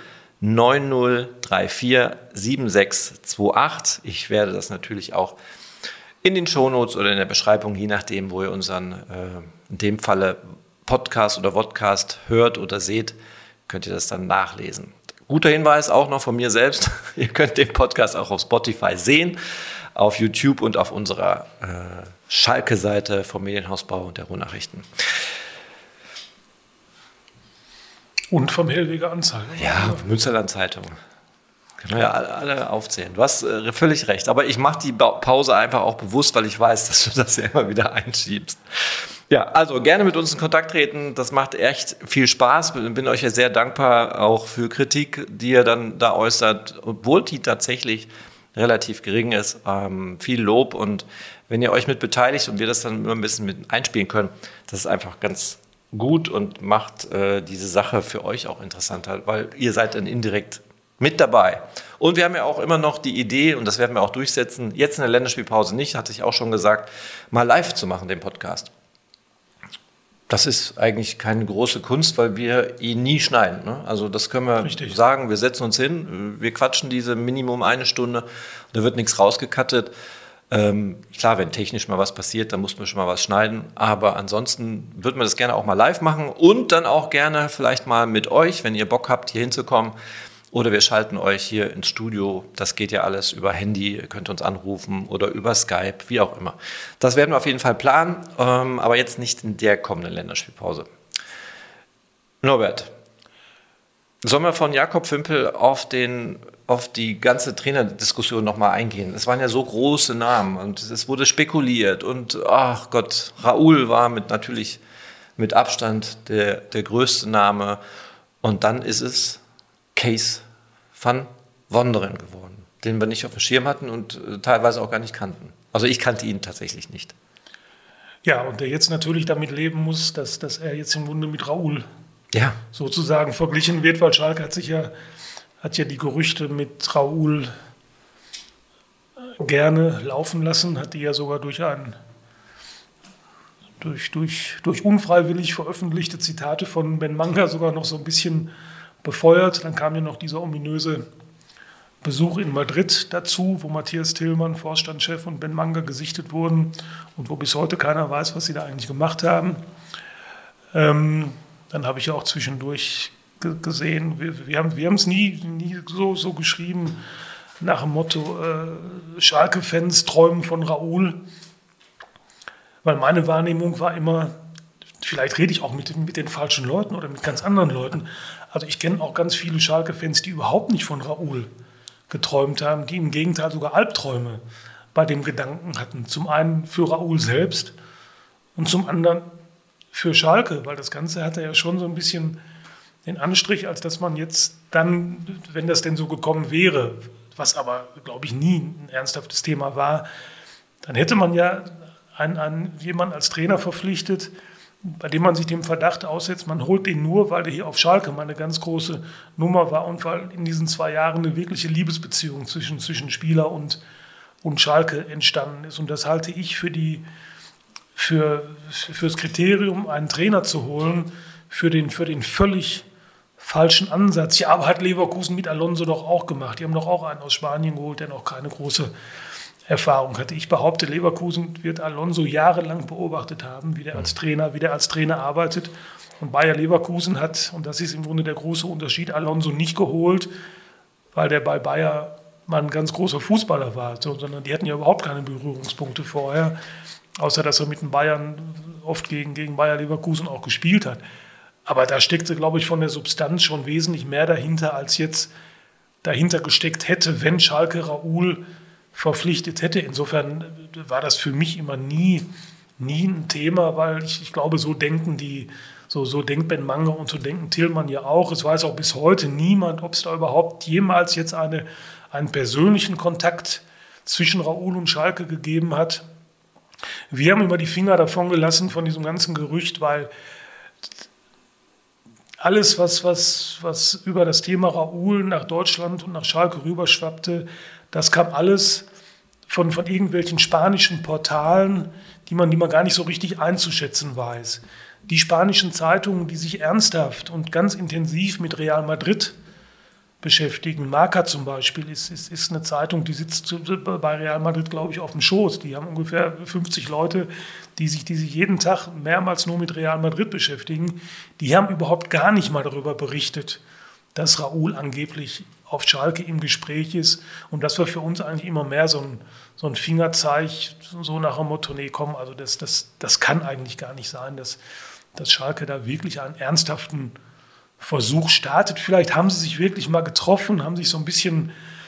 9034 7628. Ich werde das natürlich auch in den Shownotes oder in der Beschreibung, je nachdem, wo ihr unseren, in dem Falle Podcast oder Vodcast hört oder seht, könnt ihr das dann nachlesen. Guter Hinweis auch noch von mir selbst. Ihr könnt den Podcast auch auf Spotify sehen, auf YouTube und auf unserer Schalke-Seite vom Medienhausbau und der Ruhrnachrichten. Und vom Hellweger Anzeiger. Ja, Münsterland Zeitung. Können wir ja alle aufzählen. Du hast völlig recht. Aber ich mache die Pause einfach auch bewusst, weil ich weiß, dass du das ja immer wieder einschiebst. Ja, also gerne mit uns in Kontakt treten. Das macht echt viel Spaß. Bin euch ja sehr dankbar auch für Kritik, die ihr dann da äußert, obwohl die tatsächlich relativ gering ist. Viel Lob, und wenn ihr euch mit beteiligt und wir das dann immer ein bisschen mit einspielen können, das ist einfach ganz gut und macht diese Sache für euch auch interessanter, weil ihr seid dann indirekt mit dabei. Und wir haben ja auch immer noch die Idee, und das werden wir auch durchsetzen, jetzt in der Länderspielpause nicht, hatte ich auch schon gesagt, mal live zu machen, den Podcast. Das ist eigentlich keine große Kunst, weil wir ihn nie schneiden. Ne? Also das können wir Richtig sagen, wir setzen uns hin, wir quatschen diese Minimum 1 Stunde, da wird nichts rausgekattet. Klar, wenn technisch mal was passiert, dann muss man schon mal was schneiden, aber ansonsten würden wir das gerne auch mal live machen und dann auch gerne vielleicht mal mit euch, wenn ihr Bock habt, hier hinzukommen. Oder wir schalten euch hier ins Studio. Das geht ja alles über Handy. Ihr könnt uns anrufen oder über Skype, wie auch immer. Das werden wir auf jeden Fall planen, aber jetzt nicht in der kommenden Länderspielpause. Norbert, sollen wir von Jakob Fimpel auf die ganze Trainerdiskussion nochmal eingehen? Es waren ja so große Namen und es wurde spekuliert. Und ach Gott, Raoul war natürlich mit Abstand der größte Name. Und dann ist es Case van Wonderen geworden. den wir nicht auf dem Schirm hatten und teilweise auch gar nicht kannten. Also ich kannte ihn tatsächlich nicht. Ja, und der jetzt natürlich damit leben muss, dass er jetzt im Grunde mit Raoul sozusagen verglichen wird, weil Schalke hat ja die Gerüchte mit Raoul gerne laufen lassen, hat die ja sogar durch unfreiwillig veröffentlichte Zitate von Ben Manga sogar noch so ein bisschen befeuert. Dann kam ja noch dieser ominöse Besuch in Madrid dazu, wo Matthias Tillmann, Vorstandschef, und Ben Manga gesichtet wurden und wo bis heute keiner weiß, was sie da eigentlich gemacht haben. Dann habe ich ja auch zwischendurch gesehen, wir haben es nie so geschrieben, nach dem Motto, Schalke-Fans träumen von Raoul. Weil meine Wahrnehmung war immer, vielleicht rede ich auch mit den falschen Leuten oder mit ganz anderen Leuten. Also ich kenne auch ganz viele Schalke-Fans, die überhaupt nicht von Raoul geträumt haben, die im Gegenteil sogar Albträume bei dem Gedanken hatten. Zum einen für Raoul selbst und zum anderen für Schalke, weil das Ganze hatte ja schon so ein bisschen den Anstrich, als dass man jetzt dann, wenn das denn so gekommen wäre, was aber, glaube ich, nie ein ernsthaftes Thema war, dann hätte man ja jemanden als Trainer verpflichtet, bei dem man sich dem Verdacht aussetzt, man holt den nur, weil der hier auf Schalke mal eine ganz große Nummer war und weil in diesen 2 Jahren eine wirkliche Liebesbeziehung zwischen Spieler und Schalke entstanden ist. Und das halte ich fürs Kriterium, einen Trainer zu holen, für den völlig falschen Ansatz. Ja, aber hat Leverkusen mit Alonso doch auch gemacht. Die haben doch auch einen aus Spanien geholt, der noch keine große Erfahrung hatte. Ich behaupte, Leverkusen wird Alonso jahrelang beobachtet haben, wie der als Trainer arbeitet. Und Bayer Leverkusen hat, und das ist im Grunde der große Unterschied, Alonso nicht geholt, weil der bei Bayer mal ein ganz großer Fußballer war, sondern die hatten ja überhaupt keine Berührungspunkte vorher, außer dass er mit den Bayern oft gegen Bayer Leverkusen auch gespielt hat. Aber da steckte, glaube ich, von der Substanz schon wesentlich mehr dahinter, als jetzt dahinter gesteckt hätte, wenn Schalke Raoul verpflichtet hätte. Insofern war das für mich immer nie ein Thema, weil ich glaube, so denkt Ben Manga und so denken Tillmann ja auch. Es weiß auch bis heute niemand, ob es da überhaupt jemals jetzt einen persönlichen Kontakt zwischen Raoul und Schalke gegeben hat. Wir haben immer die Finger davon gelassen von diesem ganzen Gerücht, weil alles, was über das Thema Raoul nach Deutschland und nach Schalke rüberschwappte, das kam alles von irgendwelchen spanischen Portalen, die man gar nicht so richtig einzuschätzen weiß. Die spanischen Zeitungen, die sich ernsthaft und ganz intensiv mit Real Madrid beschäftigen, Marca zum Beispiel, ist eine Zeitung, die sitzt bei Real Madrid, glaube ich, auf dem Schoß. Die haben ungefähr 50 Leute, die sich jeden Tag mehrmals nur mit Real Madrid beschäftigen. Die haben überhaupt gar nicht mal darüber berichtet, dass Raoul angeblich auf Schalke im Gespräch ist. Und das war für uns eigentlich immer mehr so ein Fingerzeig, so nach dem Motto, nee, komm, also das kann eigentlich gar nicht sein, dass Schalke da wirklich einen ernsthaften Versuch startet. Vielleicht haben sie sich wirklich mal getroffen, haben sich so ein bisschen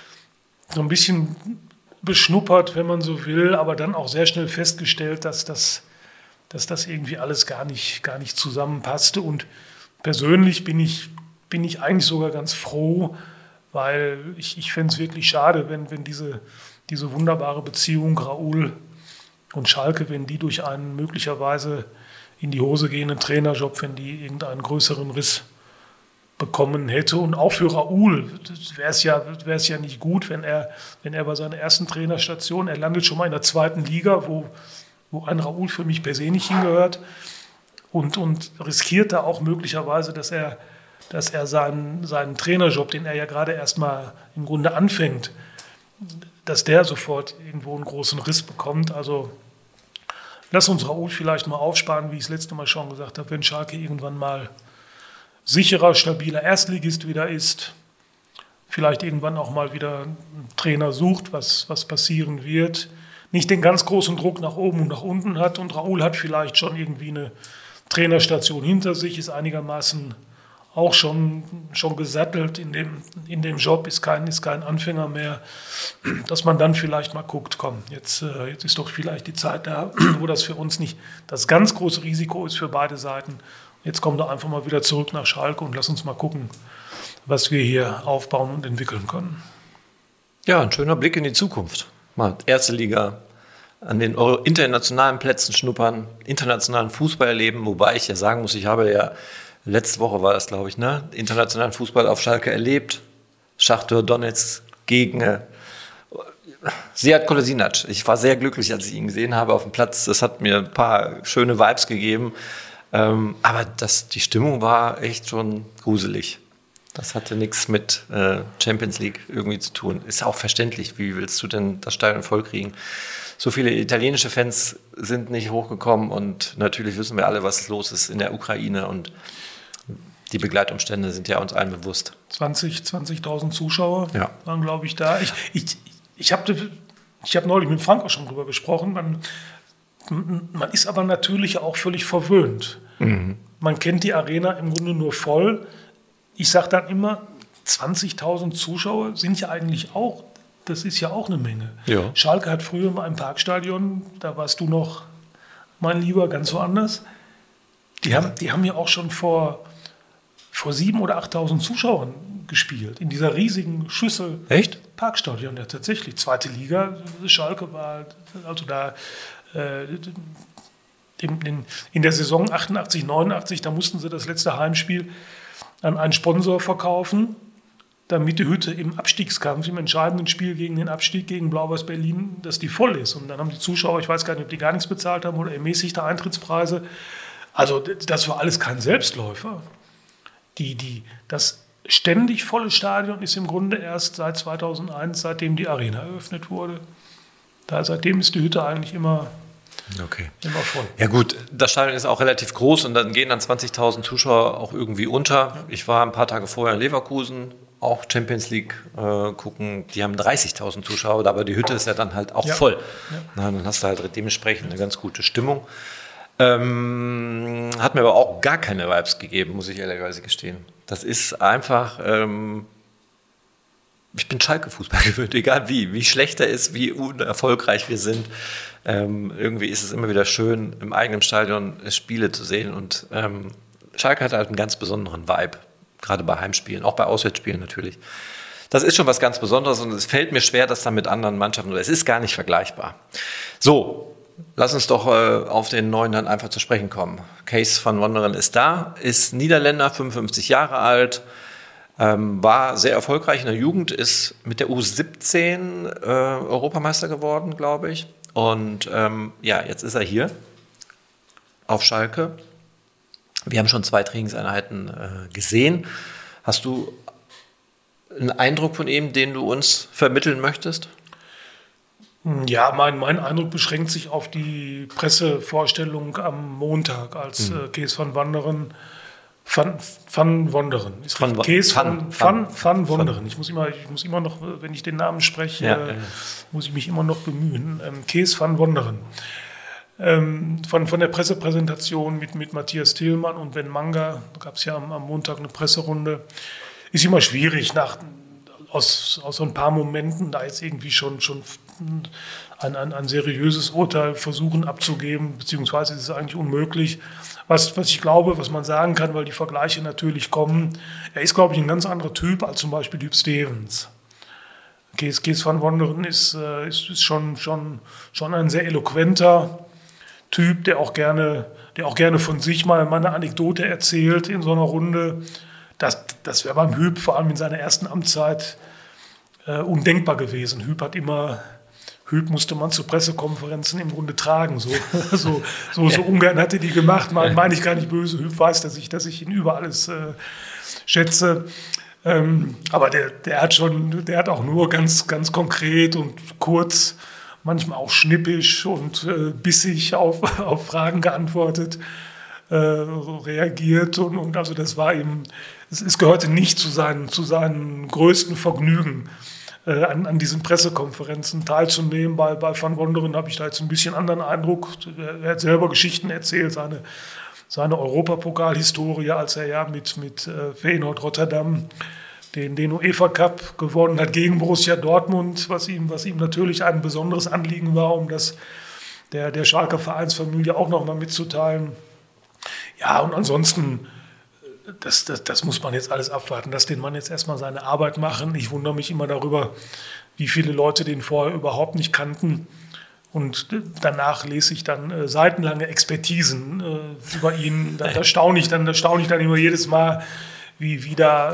beschnuppert, wenn man so will, aber dann auch sehr schnell festgestellt, dass das irgendwie alles gar nicht zusammenpasste. Und persönlich bin ich eigentlich sogar ganz froh, weil ich fände es wirklich schade, wenn diese wunderbare Beziehung Raoul und Schalke, wenn die durch einen möglicherweise in die Hose gehenden Trainerjob, wenn die irgendeinen größeren Riss bekommen hätte. Und auch für Raoul wäre es ja nicht gut, wenn er bei seiner ersten Trainerstation, er landet schon mal in der 2. Liga, wo ein Raoul für mich per se nicht hingehört, und riskiert da auch möglicherweise, dass er seinen Trainerjob, den er ja gerade erstmal im Grunde anfängt, dass der sofort irgendwo einen großen Riss bekommt. Also lass uns Raoul vielleicht mal aufsparen, wie ich das letzte Mal schon gesagt habe, wenn Schalke irgendwann mal sicherer, stabiler Erstligist wieder ist, vielleicht irgendwann auch mal wieder einen Trainer sucht, was passieren wird, nicht den ganz großen Druck nach oben und nach unten hat, und Raoul hat vielleicht schon irgendwie eine Trainerstation hinter sich, ist einigermaßen auch schon gesattelt in dem Job, ist kein Anfänger mehr, dass man dann vielleicht mal guckt, komm, jetzt ist doch vielleicht die Zeit da, wo das für uns nicht das ganz große Risiko ist für beide Seiten. Jetzt kommen wir einfach mal wieder zurück nach Schalke und lass uns mal gucken, was wir hier aufbauen und entwickeln können. Ja, ein schöner Blick in die Zukunft. Mal erste Liga, an den internationalen Plätzen schnuppern, internationalen Fußball erleben, wobei ich ja sagen muss, ich habe ja, letzte Woche war das, glaube ich, internationalen Fußball auf Schalke erlebt. Schachtar Donetsk gegen Sead Kolasinac. Ich war sehr glücklich, als ich ihn gesehen habe auf dem Platz. Das hat mir ein paar schöne Vibes gegeben. Aber die Stimmung war echt schon gruselig. Das hatte nichts mit Champions League irgendwie zu tun. Ist auch verständlich. Wie willst du denn das Stadion vollkriegen? So viele italienische Fans sind nicht hochgekommen und natürlich wissen wir alle, was los ist in der Ukraine und die Begleitumstände sind ja uns allen bewusst. 20.000 Zuschauer waren, glaube ich, da. Ich hab neulich mit Frank auch schon drüber gesprochen. Man ist aber natürlich auch völlig verwöhnt. Mhm. Man kennt die Arena im Grunde nur voll. Ich sage dann immer, 20.000 Zuschauer sind ja eigentlich auch, das ist ja auch eine Menge. Ja. Schalke hat früher mal ein Parkstadion, da warst du noch, mein Lieber, ganz woanders. Die haben ja auch schon vor 7.000 oder 8.000 Zuschauern gespielt, in dieser riesigen Schüssel. Echt? Parkstadion, ja tatsächlich. Zweite Liga, Schalke war, also da in der Saison 88, 89, da mussten sie das letzte Heimspiel an einen Sponsor verkaufen, damit die Hütte im Abstiegskampf, im entscheidenden Spiel gegen den Abstieg gegen Blau-Weiß Berlin, dass die voll ist. Und dann haben die Zuschauer, ich weiß gar nicht, ob die gar nichts bezahlt haben oder ermäßigte Eintrittspreise. Also das war alles kein Selbstläufer. Das ständig volle Stadion ist im Grunde erst seit 2001, seitdem die Arena eröffnet wurde. Seitdem ist die Hütte eigentlich immer voll. Ja gut, das Stadion ist auch relativ groß und dann gehen dann 20.000 Zuschauer auch irgendwie unter. Ja. Ich war ein paar Tage vorher in Leverkusen, auch Champions League gucken. Die haben 30.000 Zuschauer, aber die Hütte ist ja dann halt auch voll. Ja. Dann hast du halt dementsprechend eine ganz gute Stimmung. Hat mir aber auch gar keine Vibes gegeben, muss ich ehrlicherweise gestehen. Das ist einfach, ich bin Schalke-Fußball gewöhnt, egal wie schlecht er ist, wie unerfolgreich wir sind. Irgendwie ist es immer wieder schön, im eigenen Stadion Spiele zu sehen. Und Schalke hat halt einen ganz besonderen Vibe, gerade bei Heimspielen, auch bei Auswärtsspielen natürlich. Das ist schon was ganz Besonderes und es fällt mir schwer, das dann mit anderen Mannschaften, es ist gar nicht vergleichbar. So, lass uns doch auf den neuen dann einfach zu sprechen kommen. Kees van Wonderen ist da, ist Niederländer, 55 Jahre alt, war sehr erfolgreich in der Jugend, ist mit der U17 Europameister geworden, glaube ich. Und jetzt ist er hier auf Schalke. Wir haben schon 2 Trainingseinheiten gesehen. Hast du einen Eindruck von ihm, den du uns vermitteln möchtest? Ja, mein Eindruck beschränkt sich auf die Pressevorstellung am Montag, als Kees van Wonderen Van Wonderen. Kees van Wonderen. Ich muss immer noch, wenn ich den Namen spreche, muss ich mich immer noch bemühen. Kees van Wonderen. Von der Pressepräsentation mit Matthias Thielmann und Ben Manga, da gab es ja am Montag eine Presserunde, ist immer schwierig, aus so ein paar Momenten da jetzt irgendwie schon ein seriöses Urteil versuchen abzugeben, beziehungsweise ist es eigentlich unmöglich. Was ich glaube, was man sagen kann, weil die Vergleiche natürlich kommen, er ist, glaube ich, ein ganz anderer Typ als zum Beispiel Huub Stevens. Kees van Wonderen ist schon ein sehr eloquenter Typ, der auch gerne von sich mal eine Anekdote erzählt in so einer Runde. Das wäre beim Huub vor allem in seiner ersten Amtszeit undenkbar gewesen. Huub musste man zu Pressekonferenzen im Grunde tragen. So ungern hatte die gemacht. Meine ich gar nicht böse. Huub weiß, dass ich ihn über alles schätze. Aber der hat auch nur ganz, ganz konkret und kurz, manchmal auch schnippisch und bissig auf Fragen geantwortet, reagiert. Und also das war ihm, es gehörte nicht zu seinen größten Vergnügen, an diesen Pressekonferenzen teilzunehmen. Bei Van Wonderen habe ich da jetzt ein bisschen anderen Eindruck. Er hat selber Geschichten erzählt, seine Europapokalhistorie, als er ja mit Feyenoord Rotterdam den UEFA Cup gewonnen hat gegen Borussia Dortmund, was ihm natürlich ein besonderes Anliegen war, um das der Schalker Vereinsfamilie auch nochmal mitzuteilen. Ja, und ansonsten, das muss man jetzt alles abwarten. Lass den Mann jetzt erstmal seine Arbeit machen. Ich wundere mich immer darüber, wie viele Leute den vorher überhaupt nicht kannten. Und danach lese ich dann seitenlange Expertisen über ihn. Da staune ich dann immer jedes Mal, wie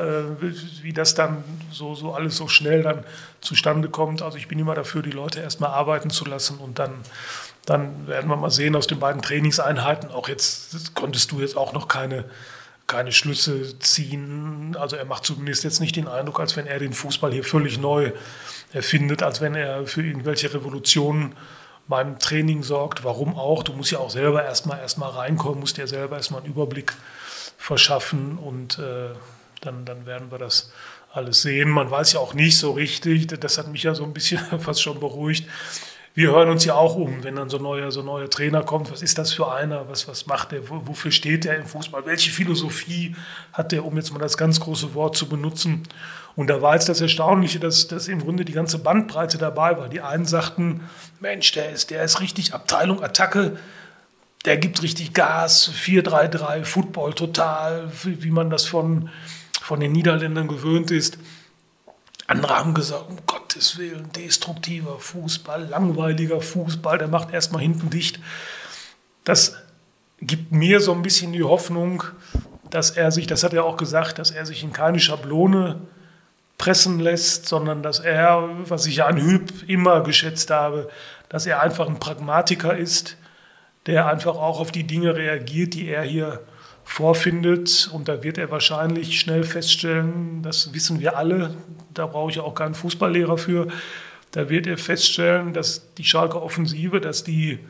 das dann so alles so schnell dann zustande kommt. Also ich bin immer dafür, die Leute erstmal arbeiten zu lassen und dann werden wir mal sehen aus den beiden Trainingseinheiten. Auch jetzt konntest du jetzt auch noch keine Schlüsse ziehen. Also er macht zumindest jetzt nicht den Eindruck, als wenn er den Fußball hier völlig neu erfindet, als wenn er für irgendwelche Revolutionen beim Training sorgt. Warum auch? Du musst ja auch selber erstmal reinkommen, musst dir selber erstmal einen Überblick verschaffen und dann werden wir das alles sehen. Man weiß ja auch nicht so richtig, das hat mich ja so ein bisschen fast schon beruhigt. Wir hören uns ja auch um, wenn dann so ein neuer Trainer kommt. Was ist das für einer? Was macht der? Wofür steht der im Fußball? Welche Philosophie hat der, um jetzt mal das ganz große Wort zu benutzen? Und da war jetzt das Erstaunliche, dass im Grunde die ganze Bandbreite dabei war. Die einen sagten, Mensch, der ist richtig Abteilung Attacke, der gibt richtig Gas, 4-3-3, Football total, wie man das von den Niederländern gewöhnt ist. Andere haben gesagt, um Gottes Willen, destruktiver Fußball, langweiliger Fußball, der macht erstmal hinten dicht. Das gibt mir so ein bisschen die Hoffnung, dass er sich, das hat er auch gesagt, dass er sich in keine Schablone pressen lässt, sondern dass er, was ich an Hüb immer geschätzt habe, dass er einfach ein Pragmatiker ist, der einfach auch auf die Dinge reagiert, die er hier vorfindet. Und da wird er wahrscheinlich schnell feststellen, das wissen wir alle, da brauche ich auch keinen Fußballlehrer für, da wird er feststellen, dass die Schalker Offensive, dass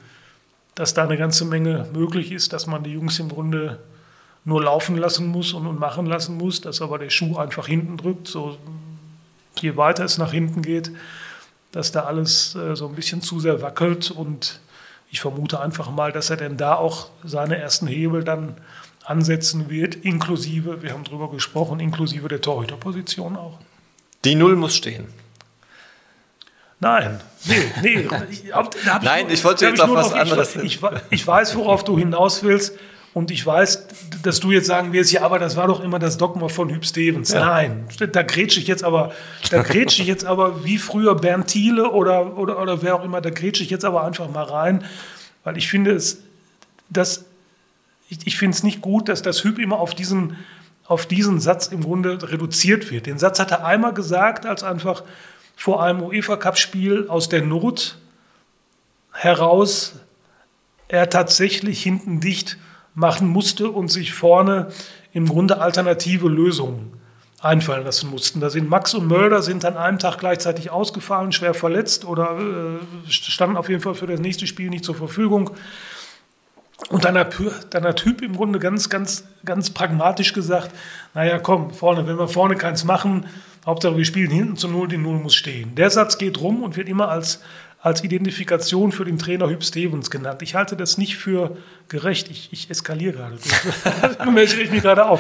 da eine ganze Menge möglich ist, dass man die Jungs im Grunde nur laufen lassen muss und machen lassen muss, dass aber der Schuh einfach hinten drückt, so je weiter es nach hinten geht, dass da alles so ein bisschen zu sehr wackelt und ich vermute einfach mal, dass er denn da auch seine ersten Hebel dann ansetzen wird, inklusive, wir haben drüber gesprochen, inklusive der Torhüterposition auch. Die Null muss stehen. Nein, nee. Nein, ich wollte jetzt auf was anderes. Ich weiß, worauf du hinaus willst und ich weiß, dass du jetzt sagen wirst, ja, aber das war doch immer das Dogma von Hüb Stevens. Ja. Nein, da grätsche ich jetzt aber wie früher Bernd Thiele oder wer auch immer, da grätsche ich jetzt aber einfach mal rein, weil ich finde ich finde es nicht gut, dass das Hüb immer auf diesen Satz im Grunde reduziert wird. Den Satz hat er einmal gesagt, als einfach vor einem UEFA-Cup-Spiel aus der Not heraus er tatsächlich hinten dicht machen musste und sich vorne im Grunde alternative Lösungen einfallen lassen mussten. Da sind Max und Mölder sind an einem Tag gleichzeitig ausgefallen, schwer verletzt oder standen auf jeden Fall für das nächste Spiel nicht zur Verfügung. Und dann hat Hüb im Grunde ganz, ganz, ganz pragmatisch gesagt, naja, komm, wenn wir vorne keins machen, Hauptsache wir spielen hinten zu Null, die Null muss stehen. Der Satz geht rum und wird immer als Identifikation für den Trainer Hüb Stevens genannt. Ich halte das nicht für gerecht. Ich eskaliere gerade. Ich reg mich gerade auf.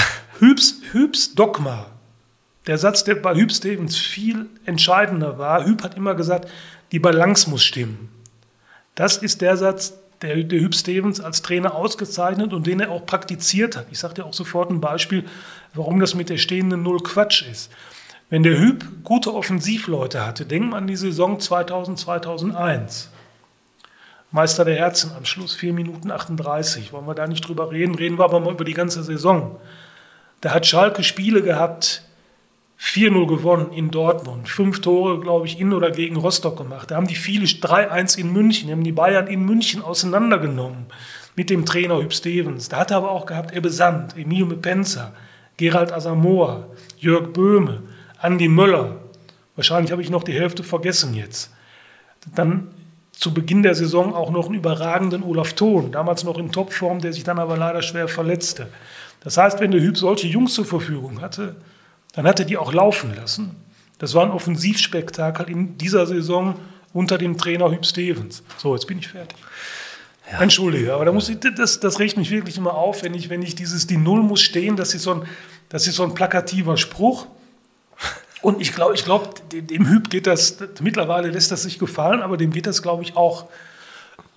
Hübs Dogma, der Satz, der bei Hüb Stevens viel entscheidender war, Hüb hat immer gesagt, die Balance muss stimmen. Das ist der Satz, der Hüb Stevens als Trainer ausgezeichnet und den er auch praktiziert hat. Ich sage dir auch sofort ein Beispiel, warum das mit der stehenden Null Quatsch ist. Wenn der Hüb gute Offensivleute hatte, denkt man an die Saison 2000, 2001. Meister der Herzen am Schluss, 4 Minuten 38. Wollen wir da nicht drüber reden? Reden wir aber mal über die ganze Saison. Da hat Schalke Spiele gehabt, 4-0 gewonnen in Dortmund, 5 Tore, glaube ich, in oder gegen Rostock gemacht. Da haben die viele 3-1 in München, die haben die Bayern in München auseinandergenommen mit dem Trainer Hüb Stevens. Da hat er aber auch gehabt Ebbe Sand, Emilio Mepenza, Gerald Asamoah, Jörg Böhme, Andi Möller. Wahrscheinlich habe ich noch die Hälfte vergessen jetzt. Dann zu Beginn der Saison auch noch einen überragenden Olaf Thon, damals noch in Topform, der sich dann aber leider schwer verletzte. Das heißt, wenn der Hüb solche Jungs zur Verfügung hatte, dann hat er die auch laufen lassen. Das war ein Offensivspektakel in dieser Saison unter dem Trainer Hüb Stevens. So, jetzt bin ich fertig. Ja. Entschuldige, aber das regt mich wirklich immer auf, wenn ich die Null muss stehen, das ist so ein plakativer Spruch. Und ich glaube, dem Hüb geht das, mittlerweile lässt das sich gefallen, aber dem geht das, glaube ich, auch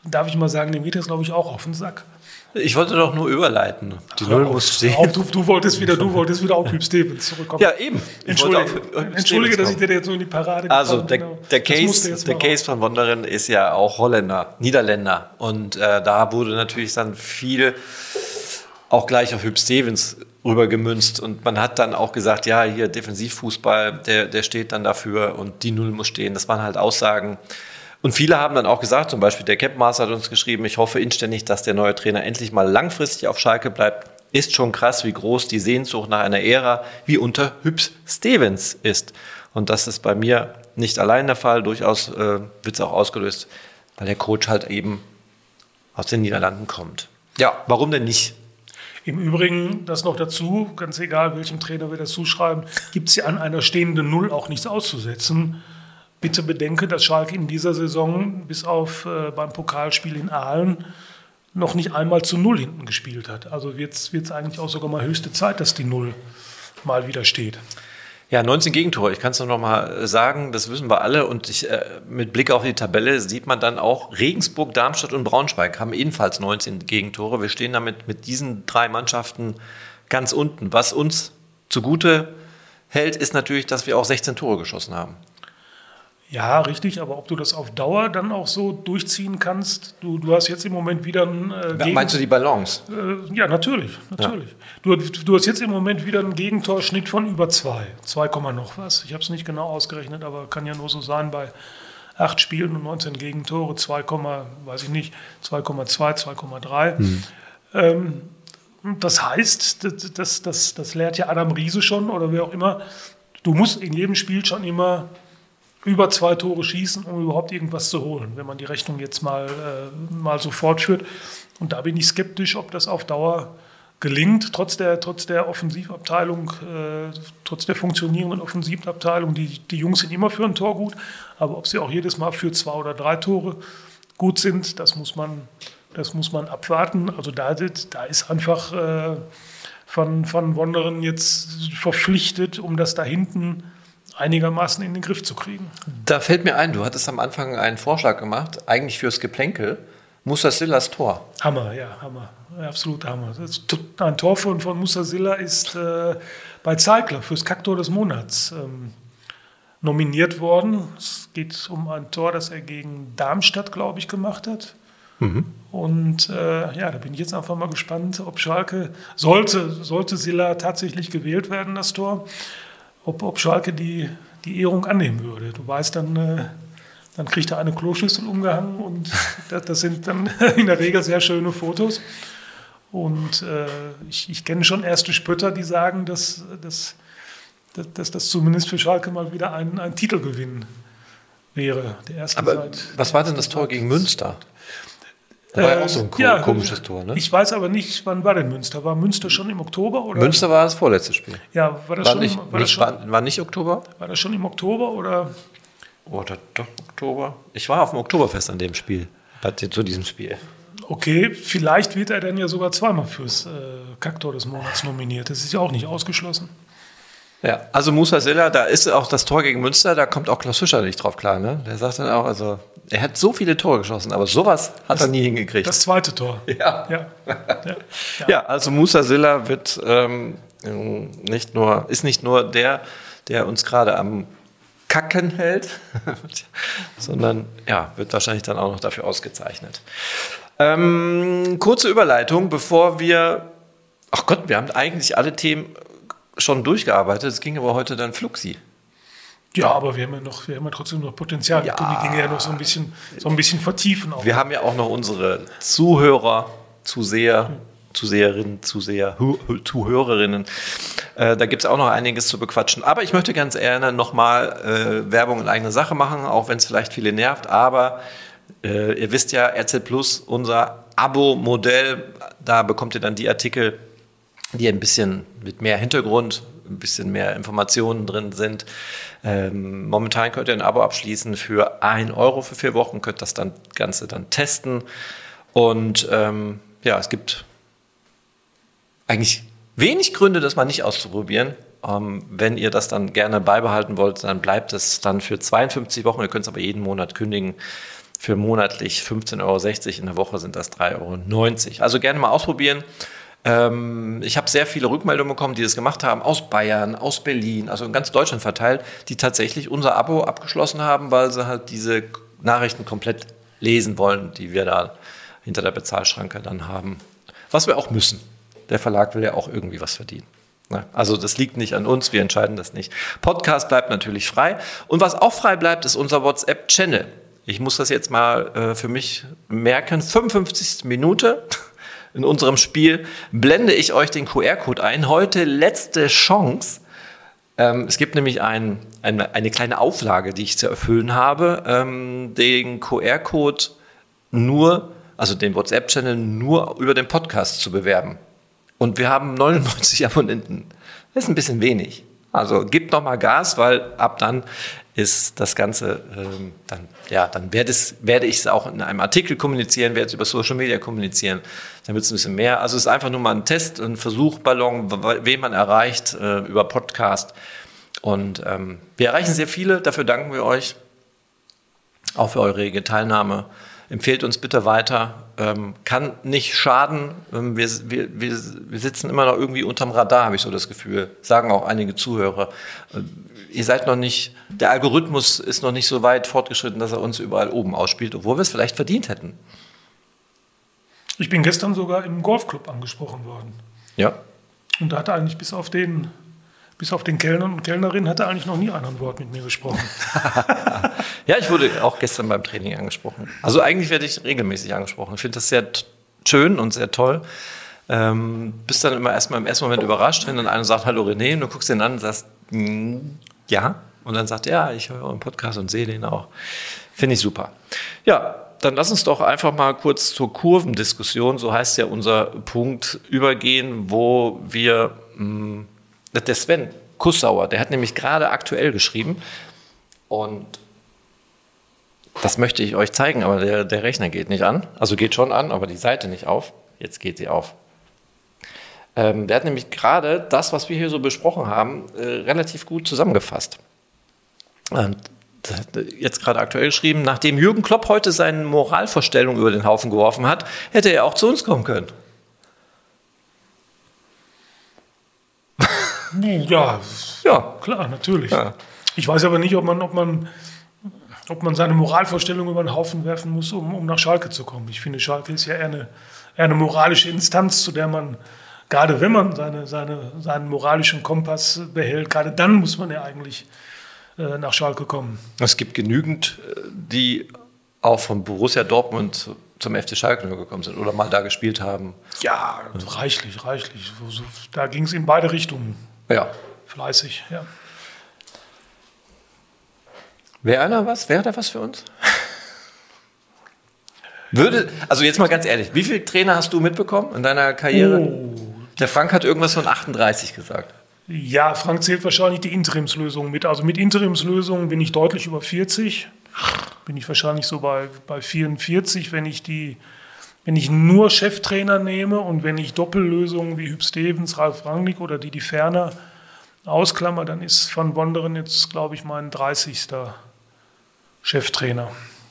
darf ich mal sagen, dem geht das, glaube ich, auch auf den Sack. Ich wollte doch nur überleiten. Die Null muss stehen. Du wolltest wieder auf Hüb Stevens zurückkommen. Ja, eben. Entschuldige, dass ich dir jetzt so in die Parade Also der Case von Wonderen ist ja auch Niederländer. Und da wurde natürlich dann viel auch gleich auf Hüb Stevens rübergemünzt. Und man hat dann auch gesagt, ja, hier Defensivfußball, der steht dann dafür und die Null muss stehen. Das waren halt Aussagen. Und viele haben dann auch gesagt, zum Beispiel der Capmaster hat uns geschrieben, ich hoffe inständig, dass der neue Trainer endlich mal langfristig auf Schalke bleibt. Ist schon krass, wie groß die Sehnsucht nach einer Ära wie unter Hüb Stevens ist. Und das ist bei mir nicht allein der Fall, durchaus wird es auch ausgelöst, weil der Coach halt eben aus den Niederlanden kommt. Ja, warum denn nicht? Im Übrigen, das noch dazu, ganz egal, welchem Trainer wir das zuschreiben, gibt es ja an einer stehenden Null auch nichts auszusetzen. Bitte bedenke, dass Schalke in dieser Saison bis auf beim Pokalspiel in Aalen noch nicht einmal zu Null hinten gespielt hat. Also wird es eigentlich auch sogar mal höchste Zeit, dass die Null mal wieder steht. Ja, 19 Gegentore, ich kann es noch mal sagen, das wissen wir alle. Und mit Blick auf die Tabelle sieht man dann auch, Regensburg, Darmstadt und Braunschweig haben ebenfalls 19 Gegentore. Wir stehen damit mit diesen 3 Mannschaften ganz unten. Was uns zugute hält, ist natürlich, dass wir auch 16 Tore geschossen haben. Ja, richtig, aber ob du das auf Dauer dann auch so durchziehen kannst, du hast jetzt im Moment wieder einen Meinst du die Balance? Ja, natürlich. Ja. Du hast jetzt im Moment wieder einen Gegentorschnitt von über 2 noch was. Ich habe es nicht genau ausgerechnet, aber kann ja nur so sein bei 8 Spielen und 19 Gegentore, 2,2, 2,3. Das heißt, das lehrt ja Adam Riese schon oder wer auch immer, du musst in jedem Spiel schon immer über 2 Tore schießen, um überhaupt irgendwas zu holen, wenn man die Rechnung jetzt mal so fortführt. Und da bin ich skeptisch, ob das auf Dauer gelingt, trotz der Offensivabteilung, trotz der funktionierenden Offensivabteilung. Die Jungs sind immer für ein Tor gut, aber ob sie auch jedes Mal für 2 oder 3 Tore gut sind, das muss man abwarten. Also da ist einfach von Wonderen jetzt verpflichtet, um das da hinten einigermaßen in den Griff zu kriegen. Da fällt mir ein, du hattest am Anfang einen Vorschlag gemacht, eigentlich fürs Geplänkel, Musassillas Tor. Hammer, ja, Hammer. Absolut Hammer. Ein Tor von Musasilla ist bei Zeigler fürs Kacktor des Monats nominiert worden. Es geht um ein Tor, das er gegen Darmstadt, glaube ich, gemacht hat. Mhm. Und da bin ich jetzt einfach mal gespannt, ob Schalke, sollte Silla tatsächlich gewählt werden, das Tor, ob Schalke die Ehrung annehmen würde. Du weißt, dann kriegt er eine Kloschüssel umgehangen und das sind dann in der Regel sehr schöne Fotos. Und ich kenne schon erste Spötter, die sagen, dass das zumindest für Schalke mal wieder ein Titelgewinn wäre. Der erste. Aber was war denn das Tor gegen Münster? Das war ja auch so ein komisches Tor, ne? Ich weiß aber nicht, wann war denn Münster? War Münster schon im Oktober? Oder? Münster war das vorletzte Spiel. Ja, war nicht Oktober? War das schon im Oktober oder? Oder doch Oktober? Ich war auf dem Oktoberfest an dem Spiel, zu diesem Spiel. Okay, vielleicht wird er dann ja sogar zweimal fürs Kacktor des Monats nominiert. Das ist ja auch nicht ausgeschlossen. Ja, also Musasilla, da ist auch das Tor gegen Münster, da kommt auch Klaus Fischer nicht drauf klar, ne? Der sagt dann auch, also er hat so viele Tore geschossen, aber sowas hat er nie hingekriegt. Das zweite Tor. Ja, also Musasilla wird ist nicht nur der uns gerade am Kacken hält, sondern wird wahrscheinlich dann auch noch dafür ausgezeichnet. Kurze Überleitung, bevor wir haben eigentlich alle Themen schon durchgearbeitet, es ging aber heute dann fluxi. Ja, aber wir haben ja trotzdem noch Potenzial. Wir können die Dinge ja noch so ein bisschen vertiefen. Auch. Wir haben ja auch noch unsere Zuhörer, Zuseherinnen. Da gibt es auch noch einiges zu bequatschen. Aber ich möchte ganz gerne nochmal Werbung in eigener Sache machen, auch wenn es vielleicht viele nervt. Aber ihr wisst ja, RZ Plus, unser Abo-Modell, da bekommt ihr dann die Artikel, die ein bisschen mit mehr Hintergrund, ein bisschen mehr Informationen drin sind. Momentan könnt ihr ein Abo abschließen für 1 Euro für 4 Wochen, könnt das Ganze dann testen. Und es gibt eigentlich wenig Gründe, das mal nicht auszuprobieren. Wenn ihr das dann gerne beibehalten wollt, dann bleibt es dann für 52 Wochen. Ihr könnt es aber jeden Monat kündigen für monatlich 15,60 €, in der Woche sind das 3,90 €. Also gerne mal ausprobieren. Ich habe sehr viele Rückmeldungen bekommen, die das gemacht haben, aus Bayern, aus Berlin, also in ganz Deutschland verteilt, die tatsächlich unser Abo abgeschlossen haben, weil sie halt diese Nachrichten komplett lesen wollen, die wir da hinter der Bezahlschranke dann haben. Was wir auch müssen. Der Verlag will ja auch irgendwie was verdienen. Also das liegt nicht an uns, wir entscheiden das nicht. Podcast bleibt natürlich frei. Und was auch frei bleibt, ist unser WhatsApp-Channel. Ich muss das jetzt mal für mich merken. 55. Minute in unserem Spiel blende ich euch den QR-Code ein. Heute letzte Chance. Es gibt nämlich eine kleine Auflage, die ich zu erfüllen habe. Den QR-Code also den WhatsApp-Channel nur über den Podcast zu bewerben. Und wir haben 99 Abonnenten. Das ist ein bisschen wenig. Also gebt noch mal Gas, weil ab dann ist das Ganze, dann werde ich es auch in einem Artikel kommunizieren, werde es über Social Media kommunizieren, dann wird es ein bisschen mehr. Also es ist einfach nur mal ein Test, ein Versuchballon, wen man erreicht über Podcast. Und wir erreichen sehr viele, dafür danken wir euch, auch für eure rege Teilnahme. Empfehlt uns bitte weiter, kann nicht schaden. Wir sitzen immer noch irgendwie unterm Radar, habe ich so das Gefühl. Sagen auch einige Zuhörer. Ihr seid noch nicht, der Algorithmus ist noch nicht so weit fortgeschritten, dass er uns überall oben ausspielt, obwohl wir es vielleicht verdient hätten. Ich bin gestern sogar im Golfclub angesprochen worden. Ja. Und da hatte eigentlich bis auf den Kellner und Kellnerin hatte eigentlich noch nie einer ein Wort mit mir gesprochen. Ja, ich wurde auch gestern beim Training angesprochen. Also eigentlich werde ich regelmäßig angesprochen. Ich finde das sehr schön und sehr toll. Bist dann immer erstmal im ersten Moment überrascht, wenn dann einer sagt, hallo René, und du guckst den an und sagst, ja. Und dann sagt er, ja, ich höre euren Podcast und sehe den auch. Finde ich super. Ja, dann lass uns doch einfach mal kurz zur Kurvendiskussion, so heißt ja unser Punkt, übergehen, wo wir... Der Sven Kussauer, der hat nämlich gerade aktuell geschrieben und das möchte ich euch zeigen, aber der Rechner geht nicht an. Also geht schon an, aber die Seite nicht auf. Jetzt geht sie auf. Der hat nämlich gerade das, was wir hier so besprochen haben, relativ gut zusammengefasst. Jetzt gerade aktuell geschrieben, nachdem Jürgen Klopp heute seine Moralvorstellung über den Haufen geworfen hat, hätte er auch zu uns kommen können. Ja, klar, natürlich. Ja. Ich weiß aber nicht, ob man seine Moralvorstellung über den Haufen werfen muss, um nach Schalke zu kommen. Ich finde, Schalke ist ja eher eine moralische Instanz, zu der man, gerade wenn man seinen moralischen Kompass behält, gerade dann muss man ja eigentlich nach Schalke kommen. Es gibt genügend, die auch von Borussia Dortmund zum FC Schalke gekommen sind oder mal da gespielt haben. Ja, reichlich. Da ging es in beide Richtungen. Ja. Fleißig, ja. Wäre da was für uns? Also jetzt mal ganz ehrlich, wie viele Trainer hast du mitbekommen in deiner Karriere? Oh. Der Frank hat irgendwas von 38 gesagt. Ja, Frank zählt wahrscheinlich die Interimslösung mit. Also mit Interimslösung bin ich deutlich über 40. Bin ich wahrscheinlich so bei 44, wenn ich nur Cheftrainer nehme und wenn ich Doppellösungen wie Hüb Stevens, Ralf Rangnick oder Didi Ferner ausklammer, dann ist Van Wonderen jetzt, glaube ich, mein 30. Cheftrainer.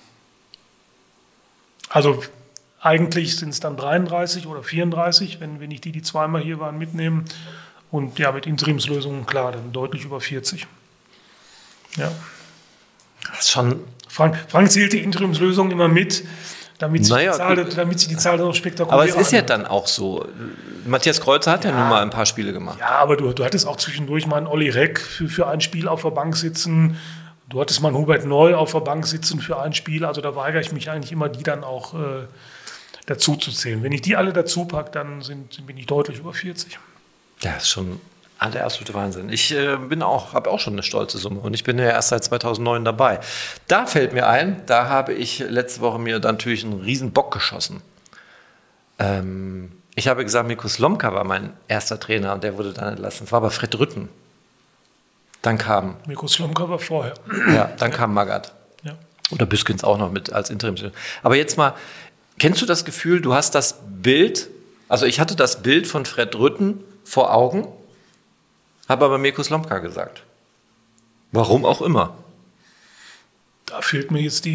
Also eigentlich sind es dann 33 oder 34, wenn ich die zweimal hier waren, mitnehmen. Und ja, mit Interimslösungen, klar, dann deutlich über 40. Ja. Das ist schon... Frank zählt die Interimslösung immer mit, damit sie die Zahl noch spektakulär Aber es ist ja dann auch so. Matthias Kreuzer hat ja nun mal ein paar Spiele gemacht. Ja, aber du hattest auch zwischendurch mal einen Olli Reck für ein Spiel auf der Bank sitzen. Du hattest mal einen Hubert Neu auf der Bank sitzen für ein Spiel. Also da weigere ich mich eigentlich immer, die dann auch dazu zu zählen. Wenn ich die alle dazu packe, dann bin ich deutlich über 40. Ja, ist schon der absolute Wahnsinn. Ich habe auch schon eine stolze Summe und ich bin ja erst seit 2009 dabei. Da fällt mir ein, da habe ich letzte Woche mir dann natürlich einen riesen Bock geschossen. Ich habe gesagt, Mirko Slomka war mein erster Trainer und der wurde dann entlassen. Das war aber Fred Rütten. Dann kam... Mirko Slomka war vorher. Ja, dann kam Magath. Ja. Oder Büskens auch noch mit als Interim. Aber jetzt mal, kennst du das Gefühl, du hast das Bild, also ich hatte das Bild von Fred Rütten vor Augen, habe aber Mirko Slomka gesagt. Warum auch immer. Da fehlt mir jetzt die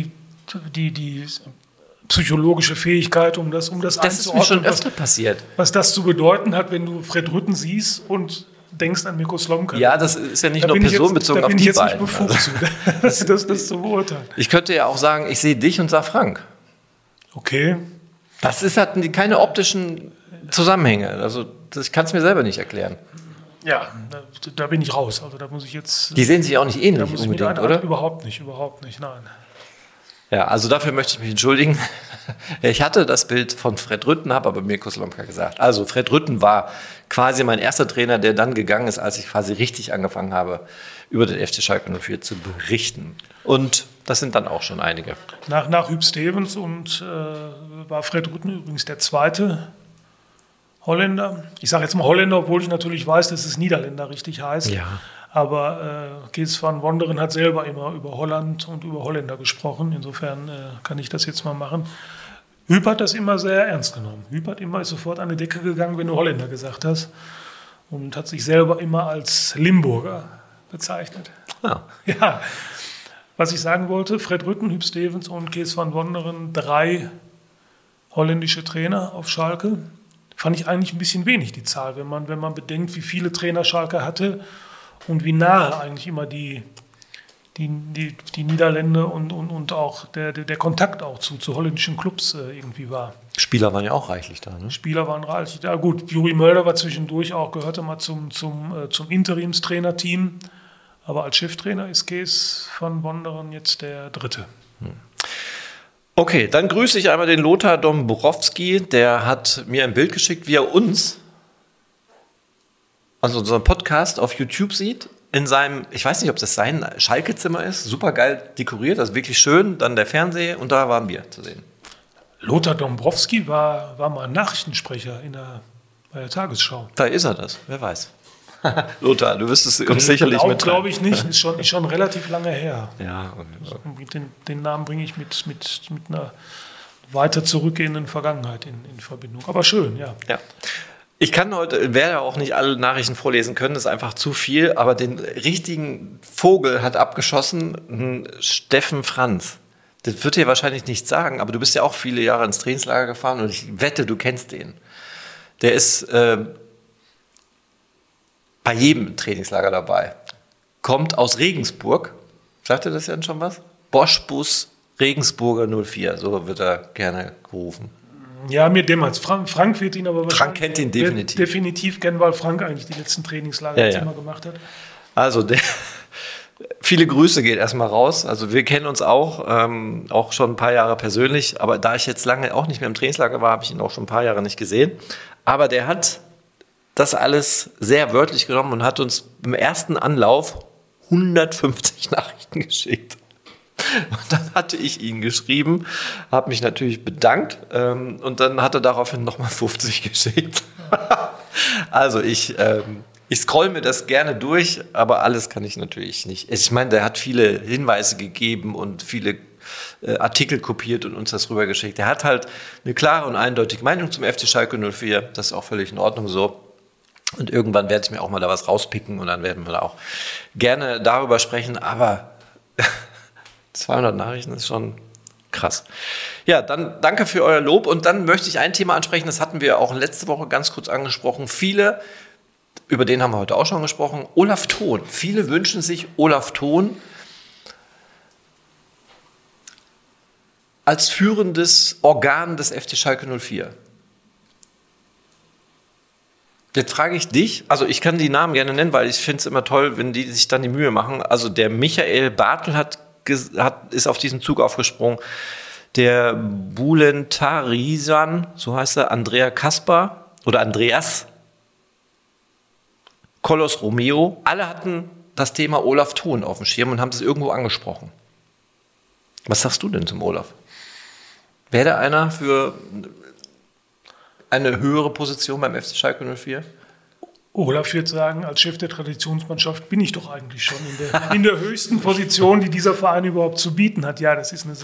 die psychologische Fähigkeit, um das einzuordnen. Das ist mir schon öfter passiert. Was das zu bedeuten hat, wenn du Fred Rutten siehst und denkst an Mirko Slomka. Ja, das ist ja nicht nur personenbezogen auf die beiden. Da bin ich jetzt nicht befugt, das zu beurteilen. Ich könnte ja auch sagen, ich sehe dich und sag Frank. Okay. Das hat keine optischen Zusammenhänge. Also ich kann es mir selber nicht erklären. Ja, da bin ich raus. Also da muss ich jetzt. Die sehen sich auch nicht ähnlich unbedingt, oder? Überhaupt nicht, nein. Ja, also dafür möchte ich mich entschuldigen. Ich hatte das Bild von Fred Rutten, habe aber Mirko Slomka gesagt. Also Fred Rutten war quasi mein erster Trainer, der dann gegangen ist, als ich quasi richtig angefangen habe, über den FC Schalke 04 zu berichten. Und das sind dann auch schon einige. Nach Huub Stevens und war Fred Rutten übrigens der zweite Holländer. Ich sage jetzt mal Holländer, obwohl ich natürlich weiß, dass es Niederländer richtig heißt. Ja. Aber Kees van Wonderen hat selber immer über Holland und über Holländer gesprochen. Insofern kann ich das jetzt mal machen. Huub hat das immer sehr ernst genommen. Huub ist sofort an die Decke gegangen, wenn du Holländer gesagt hast. Und hat sich selber immer als Limburger bezeichnet. Ja. Ja. Was ich sagen wollte, Fred Rutten, Huub Stevens und Kees van Wonderen, 3 holländische Trainer auf Schalke. Fand ich eigentlich ein bisschen wenig, die Zahl, wenn man bedenkt, wie viele Trainer Schalke hatte und wie nahe eigentlich immer die Niederländer und auch der Kontakt auch zu holländischen Clubs irgendwie war. Spieler waren ja auch reichlich da, ne? Spieler waren reichlich da. Gut, Juri Mölder war zwischendurch auch, gehörte mal zum Interimstrainerteam. Aber als Cheftrainer ist Kees van Wonderen jetzt der 3. Okay, dann grüße ich einmal den Lothar Dombrowski. Der hat mir ein Bild geschickt, wie er uns, also unseren Podcast auf YouTube sieht. In seinem, ich weiß nicht, ob das sein Schalke-Zimmer ist, super geil dekoriert, also wirklich schön. Dann der Fernseher und da waren wir zu sehen. Lothar Dombrowski war mal Nachrichtensprecher bei der Tagesschau. Da ist er das, wer weiß. Lothar, du wirst es uns sicherlich mitteilen. Glaube ich nicht, ist schon relativ lange her. Ja. Den Namen bringe ich mit einer weiter zurückgehenden Vergangenheit in Verbindung. Aber schön, ja. Ja. Ich werde auch nicht alle Nachrichten vorlesen können, das ist einfach zu viel, aber den richtigen Vogel hat abgeschossen Steffen Franz. Das wird dir wahrscheinlich nichts sagen, aber du bist ja auch viele Jahre ins Trainingslager gefahren und ich wette, du kennst den. Der ist bei jedem Trainingslager dabei. Kommt aus Regensburg. Sagt ihr das denn schon was? Boschbus Regensburger 04, so wird er gerne gerufen. Ja, mir dämmert. Frank wird ihn aber wahrscheinlich. Frank kennt ihn definitiv. Definitiv kennen, weil Frank eigentlich die letzten Trainingslager immer gemacht hat. Also, viele Grüße geht erstmal raus. Also, wir kennen uns auch schon ein paar Jahre persönlich. Aber da ich jetzt lange auch nicht mehr im Trainingslager war, habe ich ihn auch schon ein paar Jahre nicht gesehen. Aber der hat das alles sehr wörtlich genommen und hat uns im ersten Anlauf 150 Nachrichten geschickt. Und dann hatte ich ihn geschrieben, habe mich natürlich bedankt und dann hat er daraufhin nochmal 50 geschickt. Also ich scroll mir das gerne durch, aber alles kann ich natürlich nicht. Ich meine, der hat viele Hinweise gegeben und viele Artikel kopiert und uns das rübergeschickt. Er hat halt eine klare und eindeutige Meinung zum FC Schalke 04, das ist auch völlig in Ordnung so. Und irgendwann werde ich mir auch mal da was rauspicken und dann werden wir da auch gerne darüber sprechen, aber 200 Nachrichten ist schon krass. Ja, dann danke für euer Lob und dann möchte ich ein Thema ansprechen, das hatten wir auch letzte Woche ganz kurz angesprochen. Viele, über den haben wir heute auch schon gesprochen, Olaf Thon. Viele wünschen sich Olaf Thon als führendes Organ des FC Schalke 04. Jetzt frage ich dich, also ich kann die Namen gerne nennen, weil ich finde es immer toll, wenn die sich dann die Mühe machen. Also der Michael Bartel ist auf diesen Zug aufgesprungen. Der Bulentarisan, so heißt er, Andreas Kolos Romeo, alle hatten das Thema Olaf Thon auf dem Schirm und haben es irgendwo angesprochen. Was sagst du denn zum Olaf? Wäre da einer für eine höhere Position beim FC Schalke 04? Olaf wird sagen, als Chef der Traditionsmannschaft bin ich doch eigentlich schon in der höchsten Position, die dieser Verein überhaupt zu bieten hat. Ja, das ist eine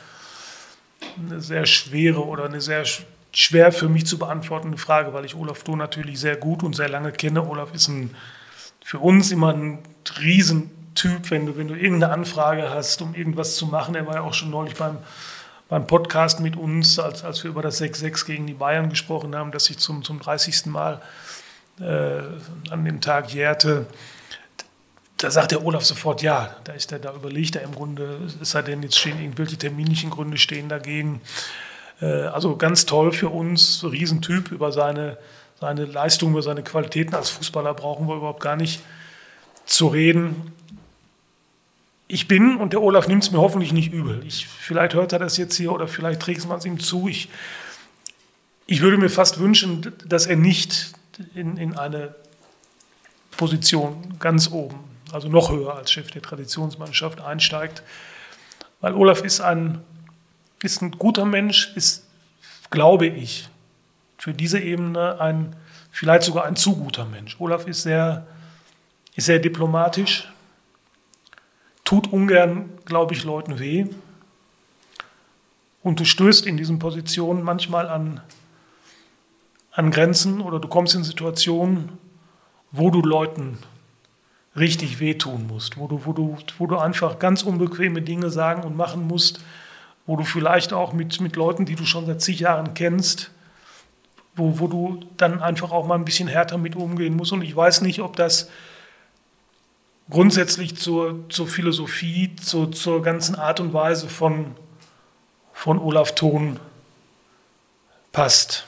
sehr schwere oder eine sehr schwer für mich zu beantwortende Frage, weil ich Olaf Thon natürlich sehr gut und sehr lange kenne. Olaf ist für uns immer ein riesen Typ, wenn du irgendeine Anfrage hast, um irgendwas zu machen. Er war ja auch schon neulich beim Podcast mit uns, als wir über das 6-6 gegen die Bayern gesprochen haben, das sich zum 30. Mal an dem Tag jährte. Da sagt der Olaf sofort ja. Da überlegt er im Grunde, es sei denn, jetzt stehen irgendwelche terminlichen Gründe stehen dagegen. Also ganz toll für uns, Riesentyp. Über seine Leistung, über seine Qualitäten als Fußballer brauchen wir überhaupt gar nicht zu reden. Ich bin, und der Olaf nimmt es mir hoffentlich nicht übel, vielleicht hört er das jetzt hier oder vielleicht trägt man es ihm zu, ich würde mir fast wünschen, dass er nicht in eine Position ganz oben, also noch höher als Chef der Traditionsmannschaft einsteigt, weil Olaf ist ein guter Mensch, ist, glaube ich, für diese Ebene vielleicht sogar ein zu guter Mensch. Olaf ist sehr diplomatisch, tut ungern, glaube ich, Leuten weh. Und du stößt in diesen Positionen manchmal an Grenzen oder du kommst in Situationen, wo du Leuten richtig wehtun musst, wo du einfach ganz unbequeme Dinge sagen und machen musst, wo du vielleicht auch mit Leuten, die du schon seit zig Jahren kennst, wo du dann einfach auch mal ein bisschen härter mit umgehen musst. Und ich weiß nicht, ob das grundsätzlich zur Philosophie, zur ganzen Art und Weise von Olaf Thon passt.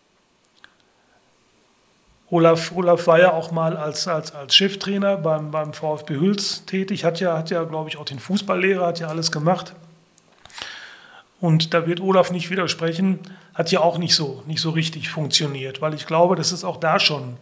Olaf war ja auch mal als Cheftrainer beim VfB Hüls tätig, hat ja, glaube ich, auch den Fußballlehrer, hat ja alles gemacht. Und da wird Olaf nicht widersprechen, hat ja auch nicht so richtig funktioniert, weil ich glaube, dass es auch da schon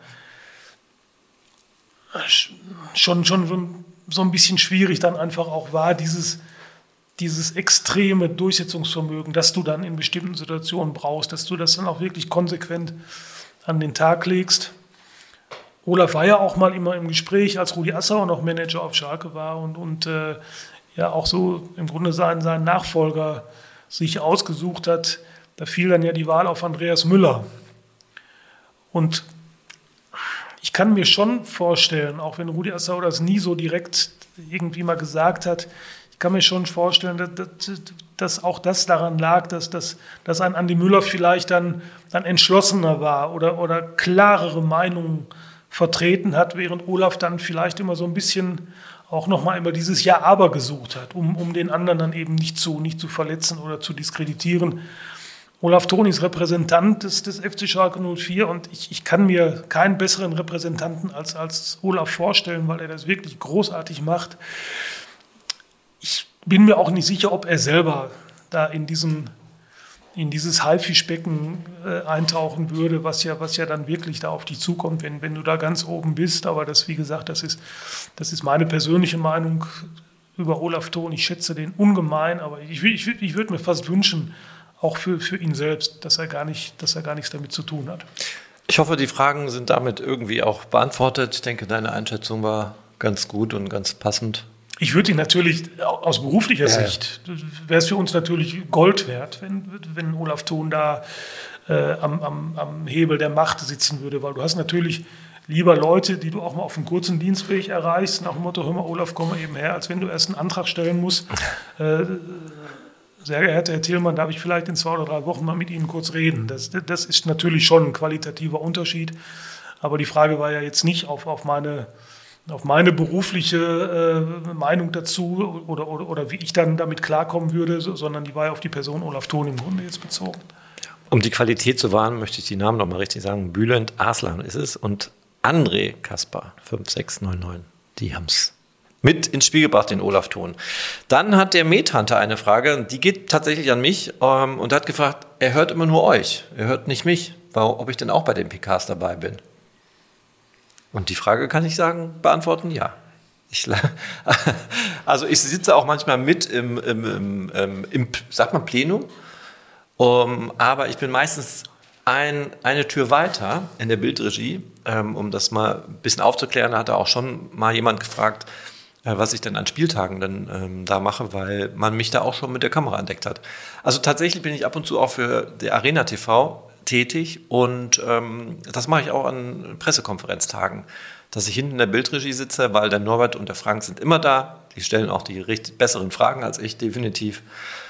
so ein bisschen schwierig dann einfach auch war, dieses extreme Durchsetzungsvermögen, das du dann in bestimmten Situationen brauchst, dass du das dann auch wirklich konsequent an den Tag legst. Olaf war ja auch mal immer im Gespräch, als Rudi Assauer noch Manager auf Schalke war und ja auch so im Grunde seinen Nachfolger sich ausgesucht hat. Da fiel dann ja die Wahl auf Andreas Müller. Und ich kann mir schon vorstellen, auch wenn Rudi Assauer das nie so direkt irgendwie mal gesagt hat, ich kann mir schon vorstellen, dass auch das daran lag, dass ein Andi Müller vielleicht dann entschlossener war oder klarere Meinungen vertreten hat, während Olaf dann vielleicht immer so ein bisschen auch nochmal über dieses Ja, aber gesucht hat, um den anderen dann eben nicht zu verletzen oder zu diskreditieren. Olaf Thon ist Repräsentant des FC Schalke 04 und ich kann mir keinen besseren Repräsentanten als Olaf vorstellen, weil er das wirklich großartig macht. Ich bin mir auch nicht sicher, ob er selber da in dieses Haifischbecken eintauchen würde, was ja dann wirklich da auf dich zukommt, wenn du da ganz oben bist. Aber das, wie gesagt, das ist meine persönliche Meinung über Olaf Thon. Ich schätze den ungemein, aber ich würde mir fast wünschen, auch für ihn selbst, dass er gar nichts damit zu tun hat. Ich hoffe, die Fragen sind damit irgendwie auch beantwortet. Ich denke, deine Einschätzung war ganz gut und ganz passend. Ich würde ihn natürlich aus beruflicher Sicht, wäre es für uns natürlich Gold wert, wenn Olaf Thon da am Hebel der Macht sitzen würde, weil du hast natürlich lieber Leute, die du auch mal auf einem kurzen Dienstweg erreichst, nach dem Motto, hör mal, Olaf, komm mal eben her, als wenn du erst einen Antrag stellen musst. Sehr geehrter Herr Thielmann, darf ich vielleicht in 2 oder 3 Wochen mal mit Ihnen kurz reden? Das ist natürlich schon ein qualitativer Unterschied, aber die Frage war ja jetzt nicht auf meine berufliche Meinung dazu oder wie ich dann damit klarkommen würde, sondern die war ja auf die Person Olaf Thon im Grunde jetzt bezogen. Um die Qualität zu wahren, möchte ich die Namen nochmal richtig sagen. Bülent Arslan ist es und André Kasper 5699. Die haben es mit ins Spiel gebracht, den Olaf Thon. Dann hat der Medhunter eine Frage, die geht tatsächlich an mich und hat gefragt, er hört immer nur euch, er hört nicht mich, ob ich denn auch bei den PKs dabei bin. Und die Frage kann ich beantworten, ja. Also ich sitze auch manchmal mit im sagt man Plenum, aber ich bin meistens eine Tür weiter in der Bildregie, um das mal ein bisschen aufzuklären. Da hat auch schon mal jemand gefragt, was ich denn an Spieltagen dann da mache, weil man mich da auch schon mit der Kamera entdeckt hat. Also tatsächlich bin ich ab und zu auch für die Arena TV tätig und das mache ich auch an Pressekonferenztagen. dass ich hinten in der Bildregie sitze, weil der Norbert und der Frank sind immer da. Die stellen auch die besseren Fragen als ich, definitiv.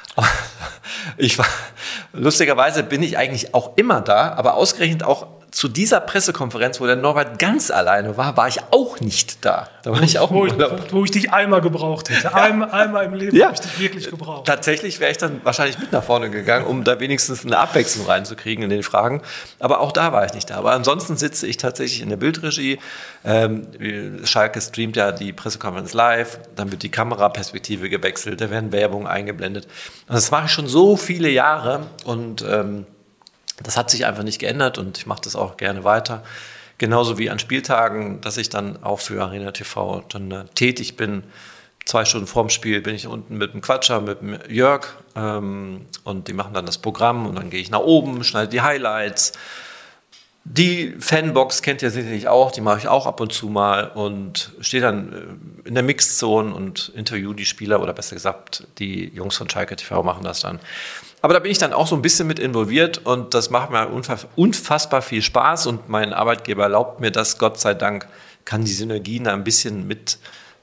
Lustigerweise bin ich eigentlich auch immer da, aber ausgerechnet auch zu dieser Pressekonferenz, wo der Norbert ganz alleine war ich auch nicht da. Da war ich auch wo ich dich einmal gebraucht hätte. Ja. Einmal im Leben habe ich dich wirklich gebraucht. Tatsächlich wäre ich dann wahrscheinlich mit nach vorne gegangen, um da wenigstens eine Abwechslung reinzukriegen in den Fragen. Aber auch da war ich nicht da. Aber ansonsten sitze ich tatsächlich in der Bildregie. Schalke streamt ja die Pressekonferenz live. Dann wird die Kameraperspektive gewechselt. Da werden Werbungen eingeblendet. Und das mache ich schon so viele Jahre. Und das hat sich einfach nicht geändert und ich mache das auch gerne weiter. Genauso wie an Spieltagen, dass ich dann auch für Arena TV dann tätig bin. 2 Stunden vorm Spiel bin ich unten mit dem Quatscher, mit dem Jörg und die machen dann das Programm und dann gehe ich nach oben, schneide die Highlights. Die Fanbox kennt ihr sicherlich auch, die mache ich auch ab und zu mal und stehe dann in der Mixzone und interview die Spieler oder besser gesagt, die Jungs von Schalke TV machen das dann. Aber da bin ich dann auch so ein bisschen mit involviert und das macht mir unfassbar viel Spaß und mein Arbeitgeber erlaubt mir das, Gott sei Dank, kann die Synergien da ein bisschen mit,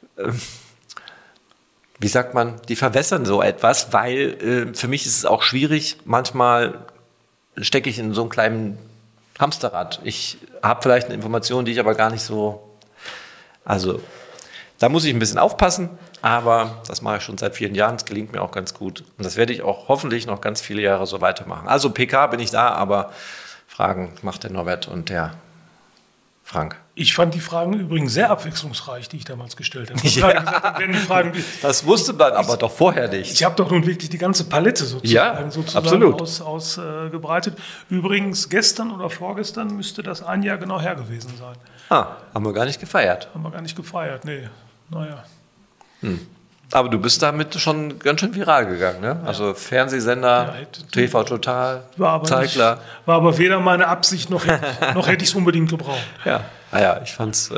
wie sagt man, die verwässern so etwas, weil für mich ist es auch schwierig, manchmal stecke ich in so einem kleinen Hamsterrad. Ich habe vielleicht eine Information, die ich aber gar nicht so, also da muss ich ein bisschen aufpassen, aber das mache ich schon seit vielen Jahren, es gelingt mir auch ganz gut und das werde ich auch hoffentlich noch ganz viele Jahre so weitermachen. Also PK bin ich da, aber Fragen macht der Norbert und der Frank. Ich fand die Fragen übrigens sehr abwechslungsreich, die ich damals gestellt habe. Ja, das wusste man aber doch vorher nicht. Ich habe doch nun wirklich die ganze Palette sozusagen ausgebreitet. Übrigens, gestern oder vorgestern müsste das ein Jahr genau her gewesen sein. Haben wir gar nicht gefeiert. Nee. Naja. Aber du bist damit schon ganz schön viral gegangen, ne? Ja. Also Fernsehsender, TV Total, Zeigler. War aber weder meine Absicht, noch hätte ich es unbedingt gebraucht. Ja, ich fand's,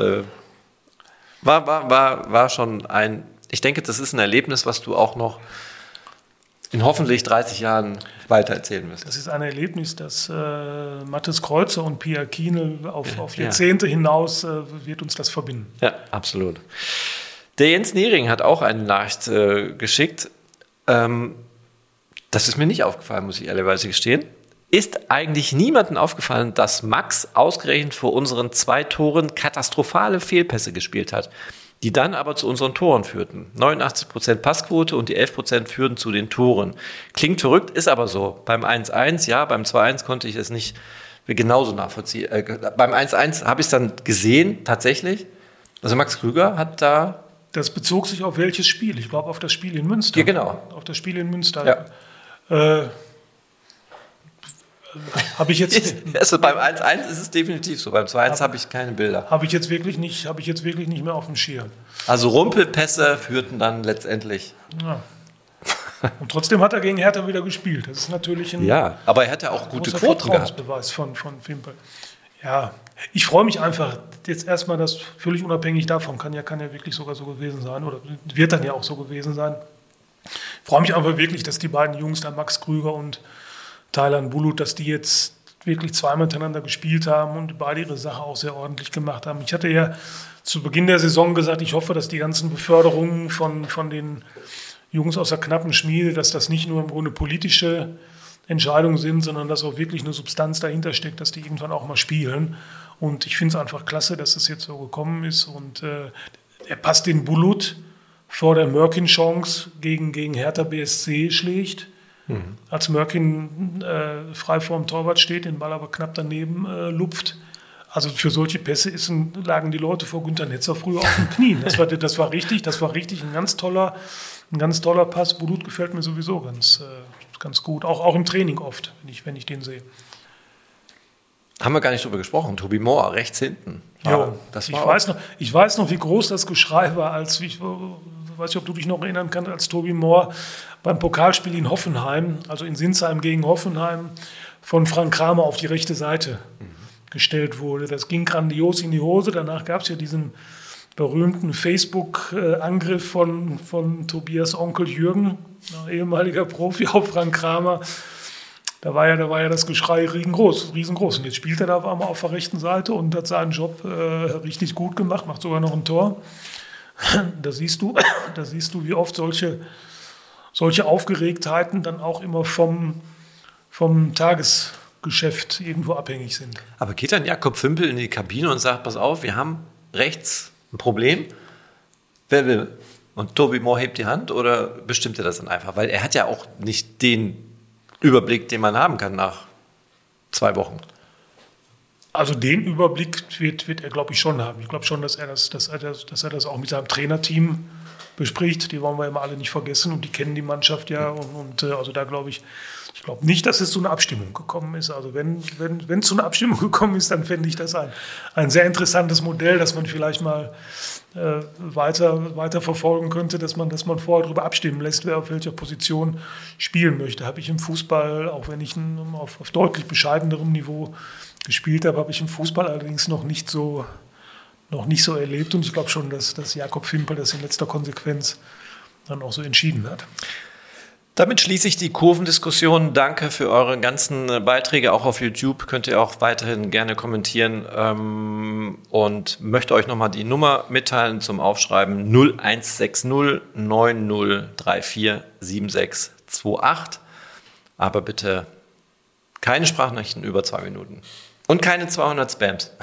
war schon ich denke, das ist ein Erlebnis, was du auch noch in hoffentlich 30 Jahren weitererzählen wirst. Das ist ein Erlebnis, das Mathis Kreuzer und Pia Kienl auf Jahrzehnte hinaus wird uns das verbinden. Ja, absolut. Der Jens Niering hat auch eine Nachricht geschickt. Das ist mir nicht aufgefallen, muss ich ehrlicherweise gestehen. Ist eigentlich niemandem aufgefallen, dass Max ausgerechnet vor unseren 2 Toren katastrophale Fehlpässe gespielt hat, die dann aber zu unseren Toren führten. 89% Passquote und die 11% führten zu den Toren. Klingt verrückt, ist aber so. Beim 1-1, ja, beim 2-1 konnte ich es nicht genauso nachvollziehen. Beim 1-1 habe ich es dann gesehen, tatsächlich. Also Max Krüger hat da... Das bezog sich auf welches Spiel? Ich glaube, auf das Spiel in Münster. Ja, genau. Auf das Spiel in Münster. Ja. Habe ich jetzt... Also beim 1-1 ist es definitiv so. Beim 2-1 habe ich keine Bilder. Habe ich jetzt wirklich nicht mehr auf dem Schirm. Also Rumpelpässe führten dann letztendlich... Ja. Und trotzdem hat er gegen Hertha wieder gespielt. Das ist natürlich ein... Ja, aber er hatte auch gute Quoten gehabt. Vertrauensbeweis von Fimpel. Ja, ich freue mich einfach jetzt erstmal, dass völlig unabhängig davon kann ja wirklich sogar so gewesen sein oder wird dann ja auch so gewesen sein. Ich freue mich einfach wirklich, dass die beiden Jungs, da Max Krüger und Taylan Bulut, dass die jetzt wirklich 2-mal miteinander gespielt haben und beide ihre Sache auch sehr ordentlich gemacht haben. Ich hatte ja zu Beginn der Saison gesagt, ich hoffe, dass die ganzen Beförderungen von den Jungs aus der knappen Schmiede, dass das nicht nur im Grunde politische Entscheidungen sind, sondern dass auch wirklich eine Substanz dahinter steckt, dass die irgendwann auch mal spielen. Und ich finde es einfach klasse, dass es jetzt so gekommen ist. Und er passt den Bulut vor der Mörkin-Chance gegen Hertha BSC schlägt. Als Mörkin frei vorm Torwart steht, den Ball aber knapp daneben lupft. Also für solche Pässe lagen die Leute vor Günter Netzer früher auf den Knien. Das war richtig ein ganz toller Pass. Bulut gefällt mir sowieso ganz gut, auch im Training oft, wenn ich den sehe. Haben wir gar nicht drüber gesprochen. Tobi Mohr, rechts hinten. Ja, ich weiß noch, wie groß das Geschrei war, ich weiß nicht, ob du dich noch erinnern kannst, als Tobi Mohr beim Pokalspiel in Hoffenheim, also in Sinsheim gegen Hoffenheim, von Frank Kramer auf die rechte Seite gestellt wurde. Das ging grandios in die Hose. Danach gab es ja diesen berühmten Facebook-Angriff von Tobias Onkel Jürgen, ehemaliger Profi, auf Frank Kramer. Da war ja das Geschrei riesengroß. Und jetzt spielt er da mal auf der rechten Seite und hat seinen Job richtig gut gemacht, macht sogar noch ein Tor. Da siehst du, wie oft solche Aufgeregtheiten dann auch immer vom Tagesgeschäft irgendwo abhängig sind. Aber geht dann Jakob Fümpel in die Kabine und sagt, pass auf, wir haben rechts ein Problem. Wer will? Und Toby Moore hebt die Hand oder bestimmt er das dann einfach? Weil er hat ja auch nicht den Überblick, den man haben kann nach 2 Wochen. Also den Überblick wird er, glaube ich, schon haben. Ich glaube schon, dass er das auch mit seinem Trainerteam bespricht. Die wollen wir immer alle nicht vergessen und die kennen die Mannschaft ja. Also da glaube ich nicht, dass es zu einer Abstimmung gekommen ist. Also wenn zu einer Abstimmung gekommen ist, dann fände ich das ein sehr interessantes Modell, das man vielleicht mal weiter verfolgen könnte, dass man vorher darüber abstimmen lässt, wer auf welcher Position spielen möchte. Habe ich im Fußball, auch wenn ich auf deutlich bescheidenerem Niveau gespielt habe, habe ich im Fußball allerdings noch nicht so erlebt. Und ich glaube schon, dass Jakob Fümpel das in letzter Konsequenz dann auch so entschieden hat. Damit schließe ich die Kurvendiskussion. Danke für eure ganzen Beiträge. Auch auf YouTube könnt ihr auch weiterhin gerne kommentieren. Und möchte euch nochmal die Nummer mitteilen zum Aufschreiben: 0160 9034 7628. Aber bitte keine Sprachnachrichten über 2 Minuten. Und keine 200 Spams.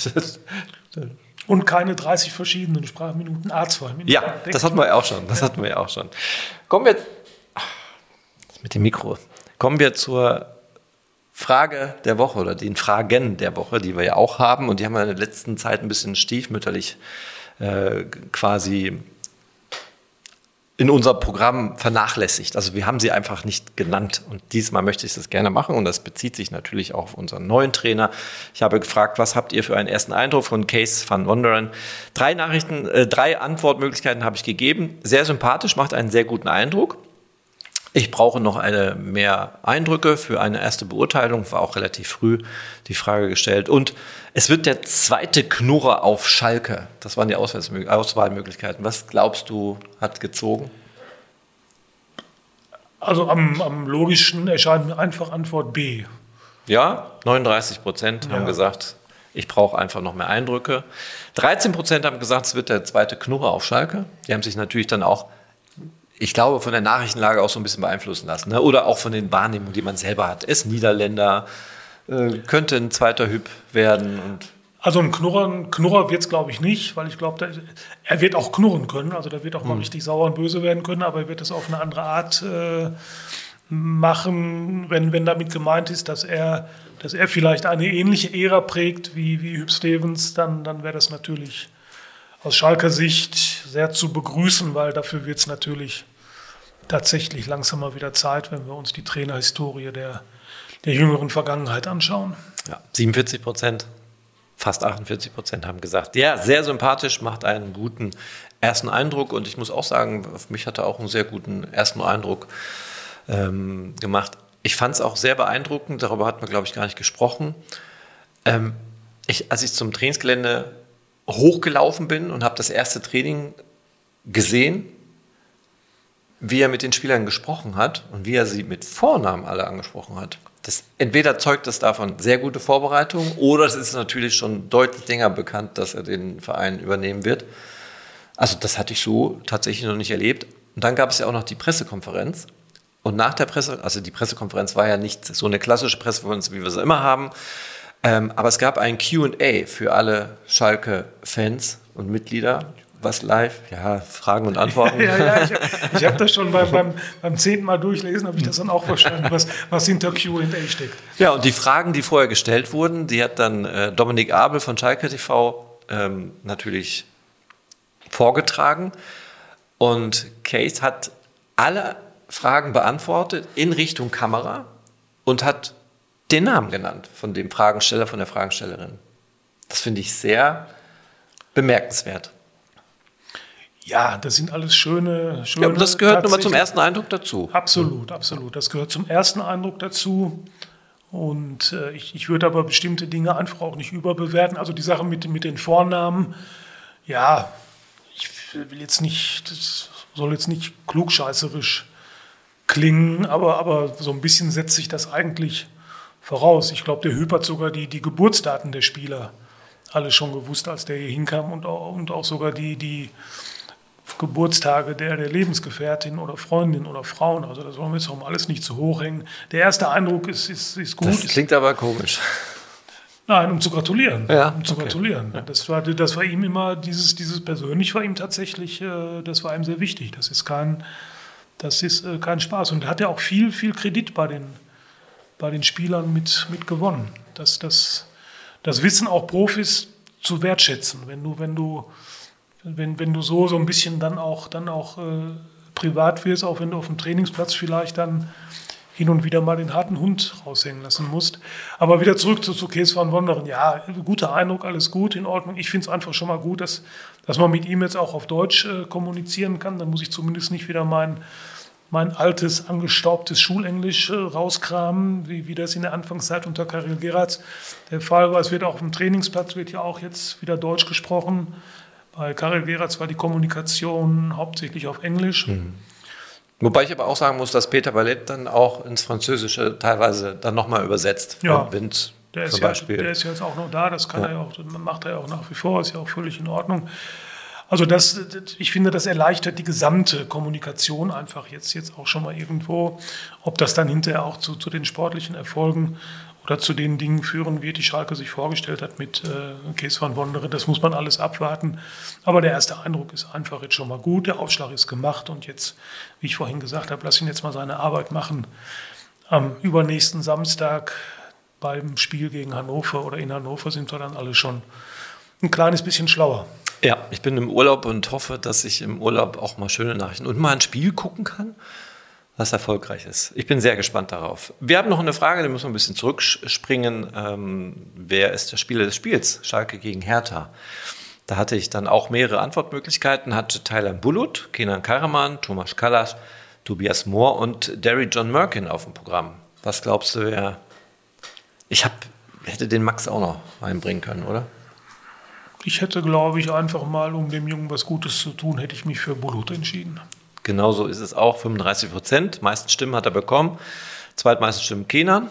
Und keine 30 verschiedenen Sprachminuten, 2 Minuten. Ja, das hatten wir ja auch schon. Kommen wir mit dem Mikro. Kommen wir zur Frage der Woche oder den Fragen der Woche, die wir ja auch haben. Und die haben wir in der letzten Zeit ein bisschen stiefmütterlich quasi in unser Programm vernachlässigt. Also wir haben sie einfach nicht genannt. Und diesmal möchte ich das gerne machen. Und das bezieht sich natürlich auch auf unseren neuen Trainer. Ich habe gefragt, was habt ihr für einen ersten Eindruck von Kees van Wonderen? 3 Antwortmöglichkeiten habe ich gegeben. Sehr sympathisch, macht einen sehr guten Eindruck. Ich brauche noch mehr Eindrücke für eine erste Beurteilung. War auch relativ früh die Frage gestellt. Und es wird der zweite Knurrer auf Schalke. Das waren die Auswahlmöglichkeiten. Was glaubst du, hat gezogen? Also am logischen erscheint mir einfach Antwort B. Ja, 39% haben gesagt, ich brauche einfach noch mehr Eindrücke. 13% haben gesagt, es wird der zweite Knurrer auf Schalke. Die haben sich natürlich dann auch, ich glaube, von der Nachrichtenlage auch so ein bisschen beeinflussen lassen. Ne? Oder auch von den Wahrnehmungen, die man selber hat. Ist Niederländer, könnte ein zweiter Hüb werden. Also ein Knurrer wird es, glaube ich, nicht, weil ich glaube, er wird auch knurren können. Also der wird auch mal richtig sauer und böse werden können, aber er wird es auf eine andere Art machen, wenn damit gemeint ist, dass er vielleicht eine ähnliche Ära prägt wie Huub Stevens, dann wäre das natürlich aus Schalker Sicht sehr zu begrüßen, weil dafür wird es natürlich tatsächlich langsam mal wieder Zeit, wenn wir uns die Trainerhistorie der jüngeren Vergangenheit anschauen. Ja, 47%, fast 48% haben gesagt, ja, sehr sympathisch, macht einen guten ersten Eindruck. Und ich muss auch sagen, auf mich hat er auch einen sehr guten ersten Eindruck gemacht. Ich fand es auch sehr beeindruckend, darüber hatten wir, glaube ich, gar nicht gesprochen. Als ich zum Trainingsgelände hochgelaufen bin und habe das erste Training gesehen, wie er mit den Spielern gesprochen hat und wie er sie mit Vornamen alle angesprochen hat. Entweder zeugt das davon sehr gute Vorbereitung oder es ist natürlich schon deutlich länger bekannt, dass er den Verein übernehmen wird. Also das hatte ich so tatsächlich noch nicht erlebt. Und dann gab es ja auch noch die Pressekonferenz. Und nach der die Pressekonferenz war ja nicht so eine klassische Pressekonferenz, wie wir sie immer haben, aber es gab ein Q&A für alle Schalke-Fans und Mitglieder. Was live? Ja, Fragen und Antworten. Ja, ich habe das schon beim 10. Mal durchlesen, habe ich das dann auch verstanden, was hinter Q&A steckt. Ja, und die Fragen, die vorher gestellt wurden, die hat dann Dominik Abel von Schalke TV natürlich vorgetragen. Und Kees hat alle Fragen beantwortet in Richtung Kamera und hat den Namen genannt von dem Fragensteller, von der Fragestellerin. Das finde ich sehr bemerkenswert. Ja, das sind alles schöne ja, aber das gehört nur mal zum ersten Eindruck dazu. Absolut. Das gehört zum ersten Eindruck dazu. Und ich würde aber bestimmte Dinge einfach auch nicht überbewerten. Also die Sache mit den Vornamen, das soll jetzt nicht klugscheißerisch klingen, aber so ein bisschen setzt sich das eigentlich voraus. Ich glaube, der Hüb hat sogar die Geburtsdaten der Spieler alle schon gewusst, als der hier hinkam und auch sogar die Geburtstage der Lebensgefährtin oder Freundin oder Frauen. Also das wollen wir jetzt auch alles nicht zu hoch hängen. Der erste Eindruck ist gut. Das klingt aber komisch. Nein, um zu gratulieren. Ja, um zu gratulieren. Ja. Das war ihm immer, dieses persönlich war ihm tatsächlich, das war ihm sehr wichtig. Das ist kein Spaß. Und er hat ja auch viel Kredit bei den Spielern mit gewonnen. Das wissen auch Profis zu wertschätzen. Wenn du so ein bisschen dann auch privat wirst, auch wenn du auf dem Trainingsplatz vielleicht dann hin und wieder mal den harten Hund raushängen lassen musst. Aber wieder zurück zu Kees van Wonderen. Ja, guter Eindruck, alles gut, in Ordnung. Ich finde es einfach schon mal gut, dass man mit ihm jetzt auch auf Deutsch kommunizieren kann. Dann muss ich zumindest nicht wieder mein altes, angestaubtes Schulenglisch rauskramen, wie das in der Anfangszeit unter Karel Geratz der Fall war. Es wird auch auf dem Trainingsplatz wird ja auch jetzt wieder Deutsch gesprochen. Bei Karel Geratz war die Kommunikation hauptsächlich auf Englisch. Mhm. Wobei ich aber auch sagen muss, dass Peter Ballet dann auch ins Französische teilweise dann nochmal übersetzt. Ja, Wind der ist jetzt auch noch da, das kann er ja auch, macht er ja auch nach wie vor, ist ja auch völlig in Ordnung. Also ich finde, das erleichtert die gesamte Kommunikation einfach jetzt auch schon mal irgendwo. Ob das dann hinterher auch zu den sportlichen Erfolgen oder zu den Dingen führen wird, die Schalke sich vorgestellt hat mit Kees van Wonderen, das muss man alles abwarten. Aber der erste Eindruck ist einfach jetzt schon mal gut, der Aufschlag ist gemacht und jetzt, wie ich vorhin gesagt habe, lass ihn jetzt mal seine Arbeit machen. Am übernächsten Samstag beim Spiel gegen Hannover oder in Hannover sind wir dann alle schon ein kleines bisschen schlauer. Ja, ich bin im Urlaub und hoffe, dass ich im Urlaub auch mal schöne Nachrichten und mal ein Spiel gucken kann, was erfolgreich ist. Ich bin sehr gespannt darauf. Wir haben noch eine Frage, da müssen wir ein bisschen zurückspringen. Wer ist der Spieler des Spiels? Schalke gegen Hertha. Da hatte ich dann auch mehrere Antwortmöglichkeiten. Hatte Taylan Bulut, Kenan Karaman, Tomáš Kalaš, Tobias Mohr und Derry John Merkin auf dem Programm. Was glaubst du, wer? Ich hätte den Max auch noch reinbringen können, oder? Ich hätte, glaube ich, einfach mal, um dem Jungen was Gutes zu tun, hätte ich mich für Bulut entschieden. Genauso ist es auch, 35%. Meisten Stimmen hat er bekommen. Zweitmeisten Stimmen Kenan.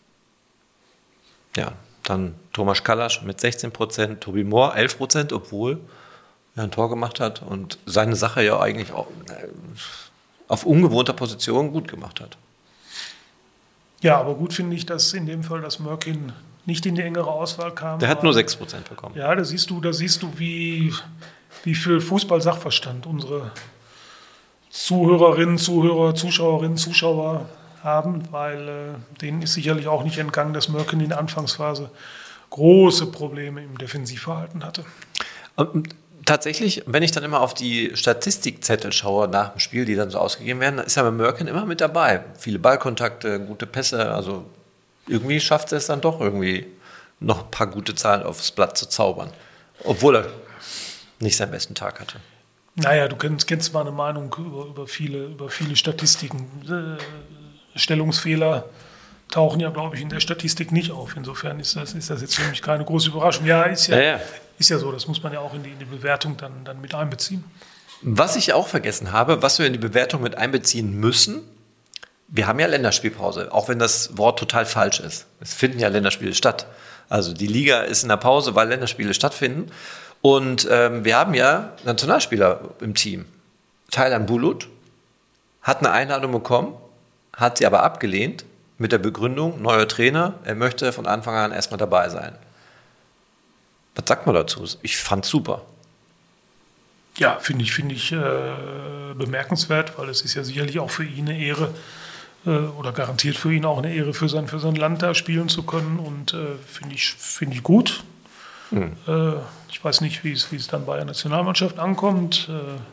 Ja, dann Tomáš Kalaš mit 16%, Tobi Mohr 11%, obwohl er ein Tor gemacht hat und seine Sache ja eigentlich auch auf ungewohnter Position gut gemacht hat. Ja, aber gut finde ich, dass in dem Fall, dass Merkin nicht in die engere Auswahl kam. Der hat nur 6% bekommen. Ja, da siehst du, wie viel Fußball-Sachverstand unsere Zuhörerinnen, Zuschauer haben, weil denen ist sicherlich auch nicht entgangen, dass Merkin in der Anfangsphase große Probleme im Defensivverhalten hatte. Und tatsächlich, wenn ich dann immer auf die Statistikzettel schaue nach dem Spiel, die dann so ausgegeben werden, ist ja bei Merkin immer mit dabei. Viele Ballkontakte, gute Pässe, also irgendwie schafft er es dann doch irgendwie noch ein paar gute Zahlen aufs Blatt zu zaubern, obwohl er nicht seinen besten Tag hatte. Naja, du kennst meine Meinung über viele Statistiken. Stellungsfehler tauchen ja, glaube ich, in der Statistik nicht auf. Insofern ist das jetzt für mich keine große Überraschung. Ja, ist ja so. Das muss man ja auch in die Bewertung dann mit einbeziehen. Was ich auch vergessen habe, was wir in die Bewertung mit einbeziehen müssen, wir haben ja Länderspielpause, auch wenn das Wort total falsch ist. Es finden ja Länderspiele statt. Also die Liga ist in der Pause, weil Länderspiele stattfinden. Und wir haben ja Nationalspieler im Team. Taylan Bulut hat eine Einladung bekommen, hat sie aber abgelehnt mit der Begründung, neuer Trainer, er möchte von Anfang an erstmal dabei sein. Was sagt man dazu? Ich fand's super. Ja, finde ich bemerkenswert, weil es ist ja sicherlich auch für ihn eine Ehre oder garantiert für ihn auch eine Ehre, für sein Land da spielen zu können und finde ich gut. Ich weiß nicht, wie es dann bei der Nationalmannschaft ankommt,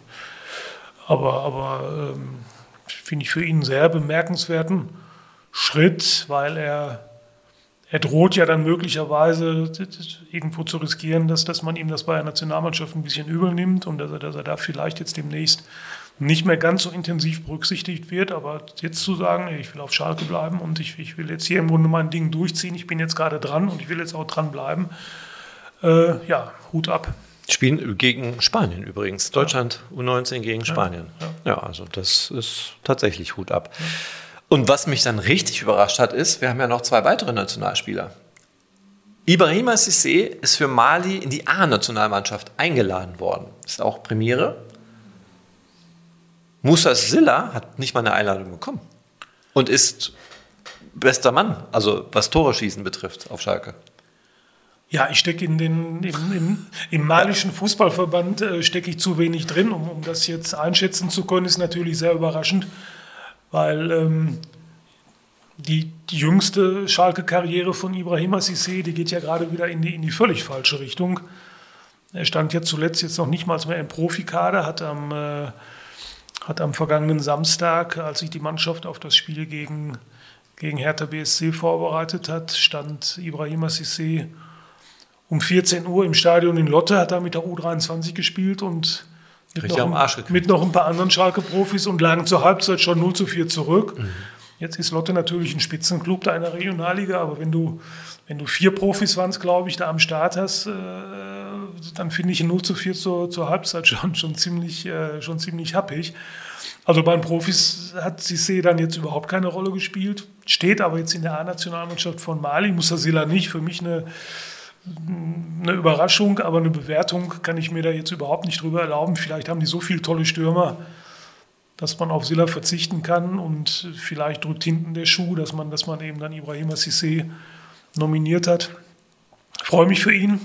aber finde ich für ihn einen sehr bemerkenswerten Schritt, weil er droht ja dann möglicherweise irgendwo zu riskieren, dass man ihm das bei der Nationalmannschaft ein bisschen übel nimmt und dass er da vielleicht jetzt demnächst nicht mehr ganz so intensiv berücksichtigt wird. Aber jetzt zu sagen, ich will auf Schalke bleiben und ich will jetzt hier im Grunde mein Ding durchziehen, ich bin jetzt gerade dran und ich will jetzt auch dran bleiben, ja, Hut ab. Spielen gegen Spanien übrigens. Deutschland U19 gegen Spanien. Ja, also das ist tatsächlich Hut ab. Ja. Und was mich dann richtig überrascht hat, ist, wir haben ja noch 2 weitere Nationalspieler. Ibrahima Cissé ist für Mali in die A-Nationalmannschaft eingeladen worden. Ist auch Premiere. Moussa Sylla hat nicht mal eine Einladung bekommen. Und ist bester Mann, also was Tore schießen betrifft, auf Schalke. Ja, ich stecke im malischen Fußballverband stecke ich zu wenig drin, um das jetzt einschätzen zu können, ist natürlich sehr überraschend, weil die jüngste Schalke-Karriere von Ibrahima Cissé, die geht ja gerade wieder in die völlig falsche Richtung. Er stand jetzt zuletzt noch nicht mal mehr im Profikader, hat am vergangenen Samstag, als sich die Mannschaft auf das Spiel gegen Hertha BSC vorbereitet hat, stand Ibrahima Cissé um 14 Uhr im Stadion in Lotte, hat da mit der U23 gespielt und mit noch ein paar anderen Schalke-Profis und lagen zur Halbzeit schon 0:4 zurück. Mhm. Jetzt ist Lotte natürlich ein Spitzenclub da in der Regionalliga, aber wenn du 4 Profis waren es, glaube ich, da am Start hast, dann finde ich ein 0:4 zur Halbzeit schon ziemlich happig. Also bei den Profis hat Cissé dann jetzt überhaupt keine Rolle gespielt, steht aber jetzt in der A-Nationalmannschaft von Mali, Moussa Sylla nicht, für mich eine Überraschung, aber eine Bewertung kann ich mir da jetzt überhaupt nicht drüber erlauben. Vielleicht haben die so viele tolle Stürmer, dass man auf Sylla verzichten kann und vielleicht drückt hinten der Schuh, dass man eben dann Ibrahima Cissé nominiert hat. Ich freue mich für ihn.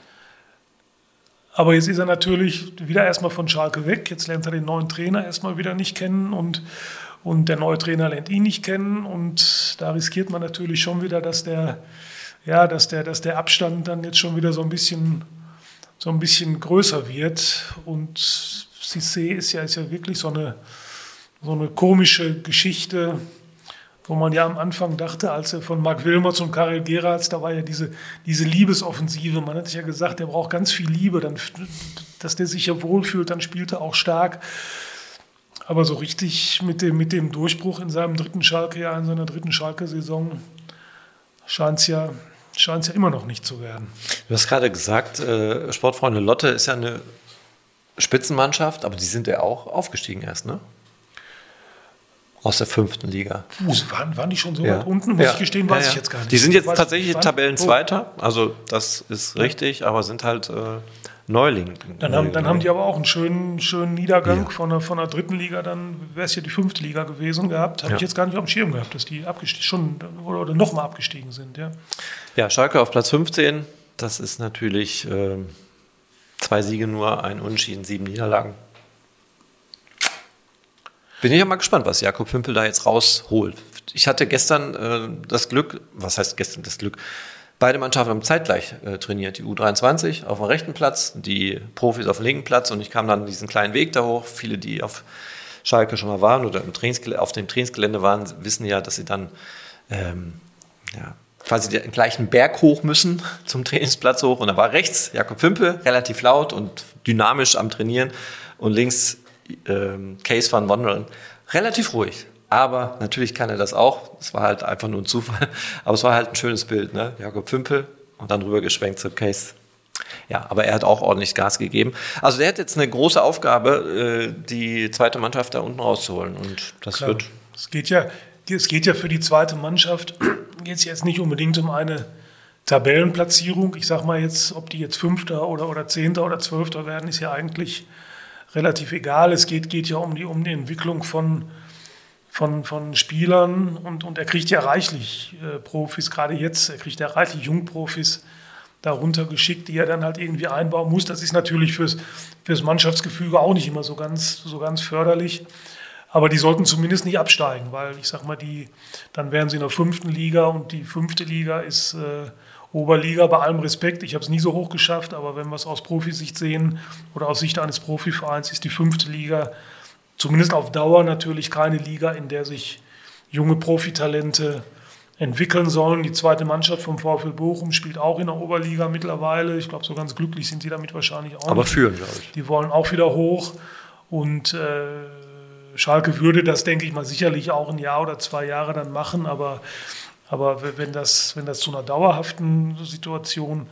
Aber jetzt ist er natürlich wieder erstmal von Schalke weg. Jetzt lernt er den neuen Trainer erstmal wieder nicht kennen und der neue Trainer lernt ihn nicht kennen. Und da riskiert man natürlich schon wieder, dass der Abstand dann jetzt schon wieder so ein bisschen größer wird. Und Cissé ist ja wirklich so eine komische Geschichte, wo man ja am Anfang dachte, als er von Marc Wilmots und Karel Gerhards, da war ja diese Liebesoffensive. Man hat sich ja gesagt, der braucht ganz viel Liebe, dass der sich ja wohlfühlt, dann spielt er auch stark. Aber so richtig mit dem Durchbruch in seinem dritten Schalke-Jahr, in seiner dritten Schalke-Saison, scheint es ja immer noch nicht zu werden. Du hast gerade gesagt, Sportfreunde Lotte ist ja eine Spitzenmannschaft, aber die sind ja auch aufgestiegen erst, ne? Aus der 5. Liga. Waren die schon so weit unten? Muss ich gestehen, weiß ich jetzt gar nicht. Die sind jetzt tatsächlich Tabellenzweiter, also das ist richtig, aber sind halt Neuling. Dann haben die aber auch einen schönen Niedergang von der 3. Liga, dann wäre es ja die 5. Liga gewesen gehabt. Habe ich jetzt gar nicht auf dem Schirm gehabt, dass die schon oder nochmal abgestiegen sind. Ja, Schalke auf Platz 15, das ist natürlich 2 Siege nur, ein Unentschieden, 7 Niederlagen. Bin ich ja mal gespannt, was Jakob Pümpel da jetzt rausholt. Ich hatte gestern das Glück, was heißt gestern das Glück? Beide Mannschaften haben zeitgleich trainiert. Die U23 auf dem rechten Platz, die Profis auf dem linken Platz und ich kam dann diesen kleinen Weg da hoch. Viele, die auf Schalke schon mal waren oder auf dem Trainingsgelände waren, wissen ja, dass sie dann quasi den gleichen Berg hoch müssen zum Trainingsplatz hoch. Und da war rechts Jakob Pümpel, relativ laut und dynamisch am Trainieren und links Case van Wonderen, relativ ruhig. Aber natürlich kann er das auch. Es war halt einfach nur ein Zufall. Aber es war halt ein schönes Bild, ne? Jakob Pümpel und dann rüber geschwenkt zum Case. Ja, aber er hat auch ordentlich Gas gegeben. Also der hat jetzt eine große Aufgabe, die zweite Mannschaft da unten rauszuholen. Und das Klar. wird... Es geht ja für die zweite Mannschaft geht es jetzt nicht unbedingt um eine Tabellenplatzierung. Ich sag mal jetzt, ob die jetzt 5. oder 10. oder 12. werden, ist ja eigentlich relativ egal. Es geht ja um die Entwicklung von Spielern und er kriegt ja reichlich Profis, gerade jetzt, er kriegt ja reichlich Jungprofis darunter geschickt, die er dann halt irgendwie einbauen muss. Das ist natürlich fürs Mannschaftsgefüge auch nicht immer so ganz förderlich. Aber die sollten zumindest nicht absteigen, weil ich sag mal, dann wären sie in der 5. Liga und die 5. Liga ist Oberliga, bei allem Respekt, ich habe es nie so hoch geschafft, aber wenn wir es aus Profisicht sehen oder aus Sicht eines Profivereins, ist die 5. Liga zumindest auf Dauer natürlich keine Liga, in der sich junge Profitalente entwickeln sollen. Die zweite Mannschaft vom VfL Bochum spielt auch in der Oberliga mittlerweile. Ich glaube, so ganz glücklich sind die damit wahrscheinlich auch aber nicht. führen, glaube ich. Die wollen auch wieder hoch und Schalke würde das, denke ich mal, sicherlich auch 1 Jahr oder 2 Jahre dann machen, aber wenn das zu einer dauerhaften Situation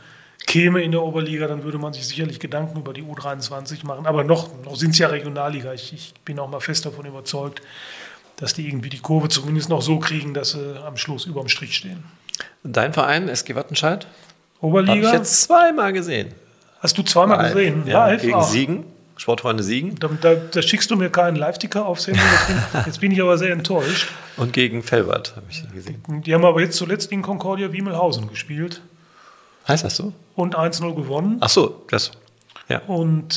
käme in der Oberliga, dann würde man sich sicherlich Gedanken über die U23 machen. Aber noch sind es ja Regionalliga. Ich bin auch mal fest davon überzeugt, dass die irgendwie die Kurve zumindest noch so kriegen, dass sie am Schluss überm Strich stehen. Dein Verein, SG Wattenscheid? Oberliga? Habe ich jetzt zweimal gesehen. Hast du zweimal gesehen? Ja, Live? gegen Siegen, Sportfreunde Siegen. Da schickst du mir keinen Live-Ticker auf Sendung. Jetzt bin ich aber sehr enttäuscht. Und gegen Felbert habe ich gesehen. Die haben aber jetzt zuletzt gegen Concordia Wiemelhausen gespielt. Heißt das so? Und 1-0 gewonnen. Ach so, das. Ja. Und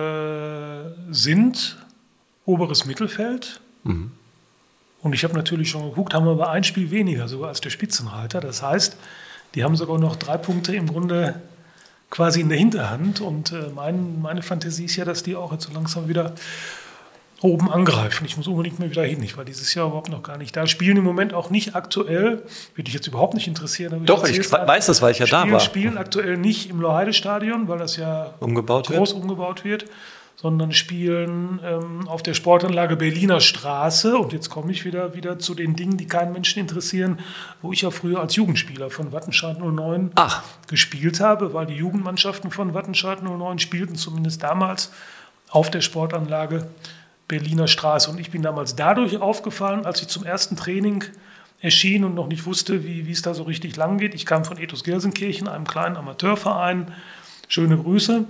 sind oberes Mittelfeld. Mhm. Und ich habe natürlich schon geguckt, haben aber ein Spiel weniger, sogar als der Spitzenreiter. Das heißt, die haben sogar noch 3 Punkte im Grunde quasi in der Hinterhand. Und meine Fantasie ist ja, dass die auch jetzt so langsam wieder oben angreifen. Ich muss unbedingt mal wieder hin. Ich war dieses Jahr überhaupt noch gar nicht da. Spielen im Moment auch nicht aktuell. Würde dich jetzt überhaupt nicht interessieren. Aber Doch, ich weiß das, weil ich ja da war. Spielen aktuell nicht im Loheide-Stadion, weil das ja groß umgebaut wird, sondern spielen auf der Sportanlage Berliner Straße. Und jetzt komme ich wieder zu den Dingen, die keinen Menschen interessieren, wo ich ja früher als Jugendspieler von Wattenscheid 09 gespielt habe, weil die Jugendmannschaften von Wattenscheid 09 spielten, zumindest damals, auf der Sportanlage Berliner Straße. Und ich bin damals dadurch aufgefallen, als ich zum ersten Training erschien und noch nicht wusste, wie es da so richtig lang geht. Ich kam von Ethos Gelsenkirchen, einem kleinen Amateurverein. Schöne Grüße.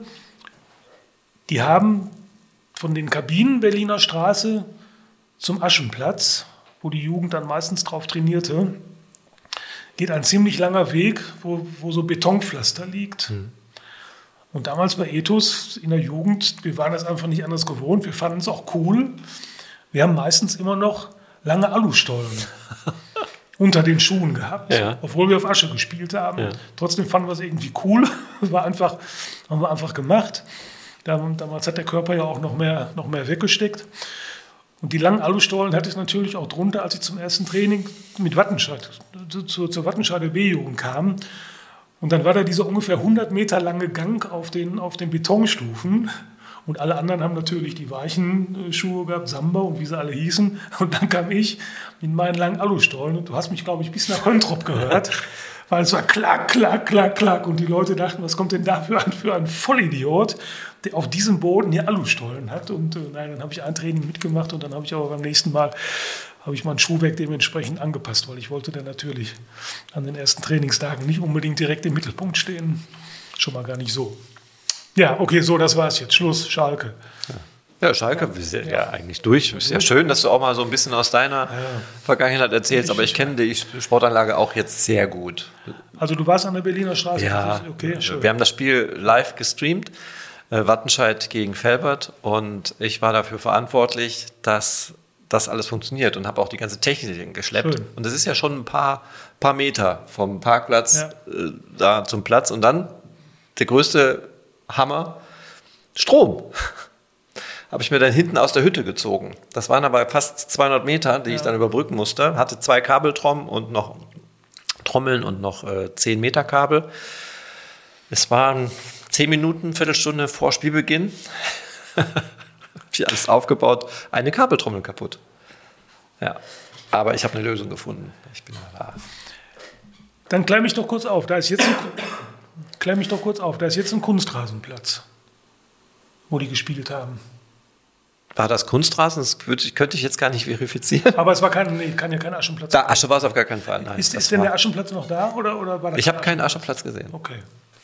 Die haben von den Kabinen Berliner Straße zum Aschenplatz, wo die Jugend dann meistens drauf trainierte, geht ein ziemlich langer Weg, wo so Betonpflaster liegt. Mhm. Und damals bei Ethos in der Jugend, wir waren das einfach nicht anders gewohnt, wir fanden es auch cool. Wir haben meistens immer noch lange Alustollen unter den Schuhen gehabt, obwohl wir auf Asche gespielt haben. Ja. Trotzdem fanden wir es irgendwie cool, haben wir einfach gemacht. Damals hat der Körper ja auch noch mehr weggesteckt. Und die langen Alustollen hatte ich natürlich auch drunter, als ich zum ersten Training mit Wattenscheid, zur Wattenscheider B-Jugend kam. Und dann war da dieser ungefähr 100 Meter lange Gang auf den Betonstufen. Und alle anderen haben natürlich die weichen Schuhe gehabt, Samba und wie sie alle hießen. Und dann kam ich mit meinen langen Alustollen. Und du hast mich, glaube ich, bis nach Höntrop gehört. Weil es war klack, klack, klack, klack. Und die Leute dachten, was kommt denn da für ein Vollidiot, der auf diesem Boden hier Alustollen hat. Und dann habe ich ein Training mitgemacht. Und dann habe ich aber beim nächsten Mal mein Schuhwerk dementsprechend angepasst, weil ich wollte dann natürlich an den ersten Trainingstagen nicht unbedingt direkt im Mittelpunkt stehen. Schon mal gar nicht so. Ja, okay, so, das war's jetzt. Schluss, Schalke. Ja, Schalke, wir sind ja eigentlich durch. Ist ja schön, dass du auch mal so ein bisschen aus deiner Vergangenheit erzählst, aber ich kenne die Sportanlage auch jetzt sehr gut. Also du warst an der Berliner Straße? Ja, okay, schön. Wir haben das Spiel live gestreamt, Wattenscheid gegen Felbert, und ich war dafür verantwortlich, dass das alles funktioniert und habe auch die ganze Technik geschleppt. Schön. Und das ist ja schon ein paar Meter vom Parkplatz da zum Platz. Und dann der größte Hammer, Strom. Habe ich mir dann hinten aus der Hütte gezogen. Das waren aber fast 200 Meter, die ich dann überbrücken musste. Hatte 2 Kabeltrommeln und noch 10 Meter Kabel. Es waren 10 Minuten, Viertelstunde vor Spielbeginn. Ich alles aufgebaut, eine Kabeltrommel kaputt. Ja, aber ich habe eine Lösung gefunden. Ich bin da. Dann klär mich doch kurz auf. Da ist jetzt ein Kunstrasenplatz, wo die gespielt haben. War das Kunstrasen? Das könnte ich jetzt gar nicht verifizieren. Aber es war kann ja kein Aschenplatz. Da Asche war es auf gar keinen Fall. Nein, ist denn der Aschenplatz noch da? Oder war das? Ich habe keinen Aschenplatz gesehen. Okay.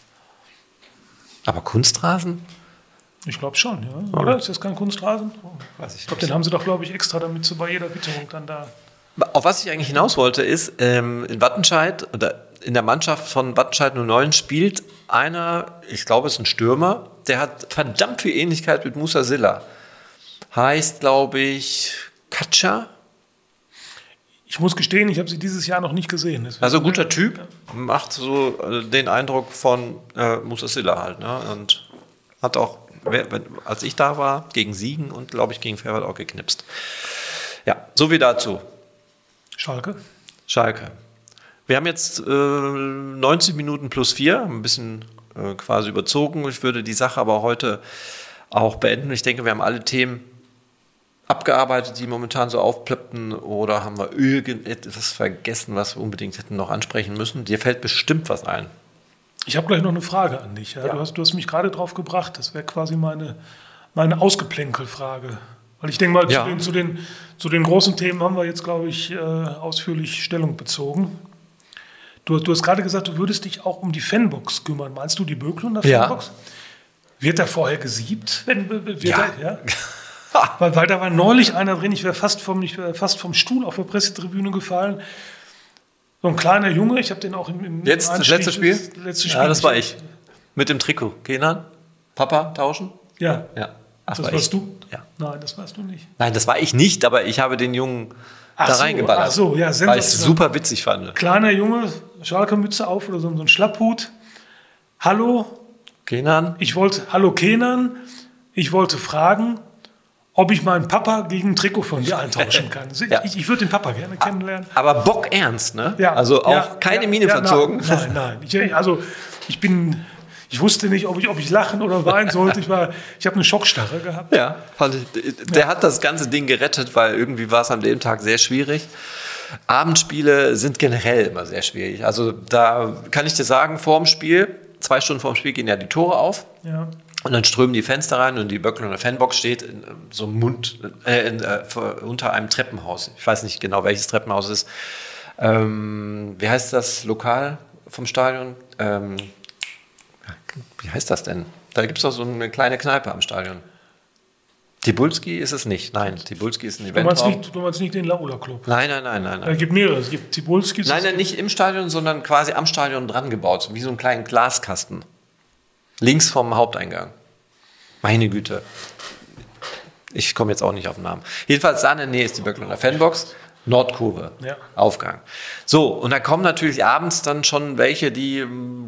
Aber Kunstrasen? Ich glaube schon, ja. Oder? Ist das kein Kunstrasen? Weiß ich glaube, den haben sie doch, glaube ich, extra, damit sie bei jeder Witterung dann da... Auf was ich eigentlich hinaus wollte, ist, in Wattenscheid, oder in der Mannschaft von Wattenscheid 09 spielt einer, ich glaube, es ist ein Stürmer, der hat verdammt viel Ähnlichkeit mit Musa Silla. Heißt, glaube ich, Katscha. Ich muss gestehen, ich habe sie dieses Jahr noch nicht gesehen. Deswegen also guter Typ, macht so den Eindruck von Musa Silla halt. Ne? Und hat auch, als ich da war, gegen Siegen und, glaube ich, gegen Felbert auch geknipst. Ja, so wie dazu. Schalke. Wir haben jetzt 90 Minuten plus 4, ein bisschen quasi überzogen. Ich würde die Sache aber heute auch beenden. Ich denke, wir haben alle Themen abgearbeitet, die momentan so aufploppten, oder haben wir irgendetwas vergessen, was wir unbedingt hätten noch ansprechen müssen? Dir fällt bestimmt was ein. Ich habe gleich noch eine Frage an dich. Ja? Ja. Du hast mich gerade drauf gebracht. Das wäre quasi meine Ausgeplänkelfrage. Weil ich denke mal, zu den großen Themen haben wir jetzt, glaube ich, ausführlich Stellung bezogen. Du hast gerade gesagt, du würdest dich auch um die Fanbox kümmern. Meinst du die Böcklunder Fanbox? Wird da vorher gesiebt? Ja. Weil da war neulich einer drin, ich wäre fast vom Stuhl auf der Pressetribüne gefallen. So ein kleiner Junge, ich habe den auch im Jetzt, das letzte Spiel? Ja, das war ich. Mit dem Trikot. Kenan? Papa tauschen? Ja. Ach, das warst du? Ja. Nein, das warst du nicht. Nein, das war ich nicht, aber ich habe den Jungen reingeballert. Ach so, ja, sensationell. Weil ich es super witzig fand. Kleiner Junge, Schalke-Mütze auf oder so ein Schlapphut. Hallo? Kenan? Hallo Kenan. Ich wollte fragen, ob ich meinen Papa gegen ein Trikot von dir eintauschen kann. Ja. Ich würde den Papa gerne kennenlernen. Aber bockernst, ne? Ja. Also auch keine Miene verzogen. Nein. Ich wusste nicht, ob ich lachen oder weinen sollte. Ich habe eine Schockstarre gehabt. Ja, der hat das ganze Ding gerettet, weil irgendwie war es an dem Tag sehr schwierig. Abendspiele sind generell immer sehr schwierig. Also da kann ich dir sagen, 2 Stunden vor dem Spiel gehen ja die Tore auf. Ja. Und dann strömen die Fans da rein und die Böcklunder Fanbox steht in so einem unter einem Treppenhaus. Ich weiß nicht genau, welches Treppenhaus es ist. Wie heißt das Lokal vom Stadion? Wie heißt das denn? Da gibt es doch so eine kleine Kneipe am Stadion. Tibulski ist es nicht. Nein, Tibulski ist ein Eventraum. Du meinst nicht den Laola Club? Nein. Es gibt mehrere. Es gibt Tibulski. Nein, nicht im Stadion, sondern quasi am Stadion dran gebaut. Wie so einen kleinen Glaskasten. Links vom Haupteingang. Meine Güte. Ich komme jetzt auch nicht auf den Namen. Jedenfalls da in der Nähe ist die Böcklunder Fanbox. Nordkurve. Ja. Aufgang. So, und da kommen natürlich abends dann schon welche, die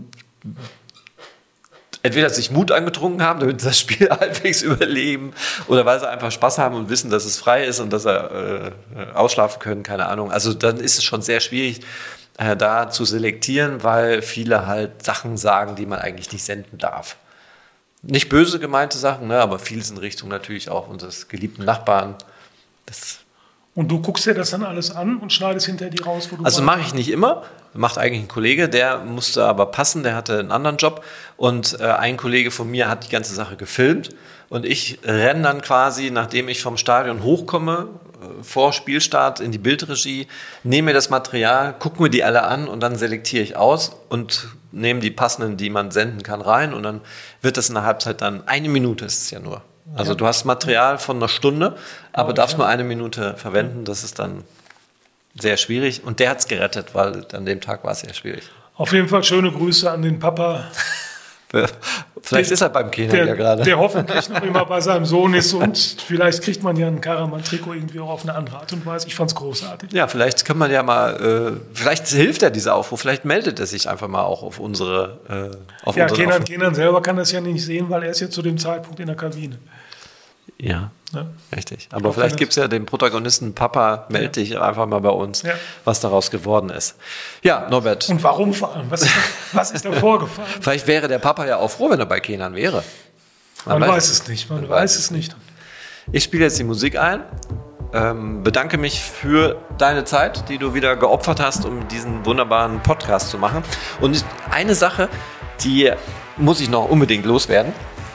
entweder sich Mut angetrunken haben, damit sie das Spiel halbwegs überleben, oder weil sie einfach Spaß haben und wissen, dass es frei ist und dass sie ausschlafen können, keine Ahnung. Also dann ist es schon sehr schwierig, da zu selektieren, weil viele halt Sachen sagen, die man eigentlich nicht senden darf. Nicht böse gemeinte Sachen, ne, aber vieles in Richtung natürlich auch unseres geliebten Nachbarn. Und du guckst dir das dann alles an und schneidest hinterher die raus, wo du Also mache ich nicht immer, macht eigentlich ein Kollege, der musste aber passen, der hatte einen anderen Job und ein Kollege von mir hat die ganze Sache gefilmt und ich renne dann quasi, nachdem ich vom Stadion hochkomme, vor Spielstart in die Bildregie, nehme mir das Material, gucke mir die alle an und dann selektiere ich aus und nehme die passenden, die man senden kann, rein und dann wird das in der Halbzeit dann 1 Minute ist es ja nur. Also du hast Material von 1 Stunde, aber darfst nur 1 Minute verwenden. Das ist dann sehr schwierig. Und der hat es gerettet, weil an dem Tag war es sehr schwierig. Auf jeden Fall schöne Grüße an den Papa. Vielleicht ist er beim Kenan ja gerade. Der hoffentlich noch immer bei seinem Sohn ist und vielleicht kriegt man ja ein Karaman-Trikot irgendwie auch auf eine andere Art und Weise. Ich fand es großartig. Ja, vielleicht kann man ja mal, vielleicht hilft ja dieser Aufruf, vielleicht meldet er sich einfach mal auch auf unsere Kenan selber kann das ja nicht sehen, weil er ist ja zu dem Zeitpunkt in der Kabine. Ja, richtig. Aber vielleicht gibt es ja den Protagonisten Papa, melde dich einfach mal bei uns, was daraus geworden ist. Ja, Norbert. Und warum vor allem? Was ist da vorgefallen? Vielleicht wäre der Papa ja auch froh, wenn er bei Kenan wäre. Man weiß es nicht. Man weiß es nicht. Ich spiele jetzt die Musik ein. Bedanke mich für deine Zeit, die du wieder geopfert hast, um diesen wunderbaren Podcast zu machen. Und eine Sache, die muss ich noch unbedingt loswerden.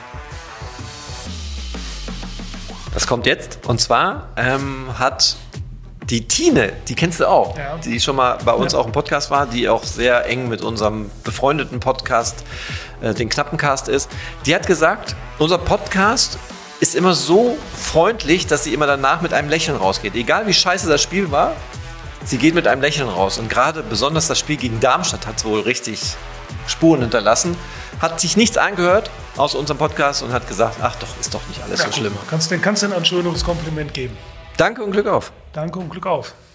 Das kommt jetzt. Und zwar hat die Tine, die kennst du auch, die schon mal bei uns auch im Podcast war, die auch sehr eng mit unserem befreundeten Podcast, den Knappencast ist. Die hat gesagt, unser Podcast ist immer so freundlich, dass sie immer danach mit einem Lächeln rausgeht. Egal wie scheiße das Spiel war, sie geht mit einem Lächeln raus. Und gerade besonders das Spiel gegen Darmstadt hat wohl richtig Spuren hinterlassen. Hat sich nichts angehört aus unserem Podcast und hat gesagt, ach doch, ist doch nicht alles so schlimm. Kannst du ein schöneres Kompliment geben. Danke und Glück auf. Danke und Glück auf.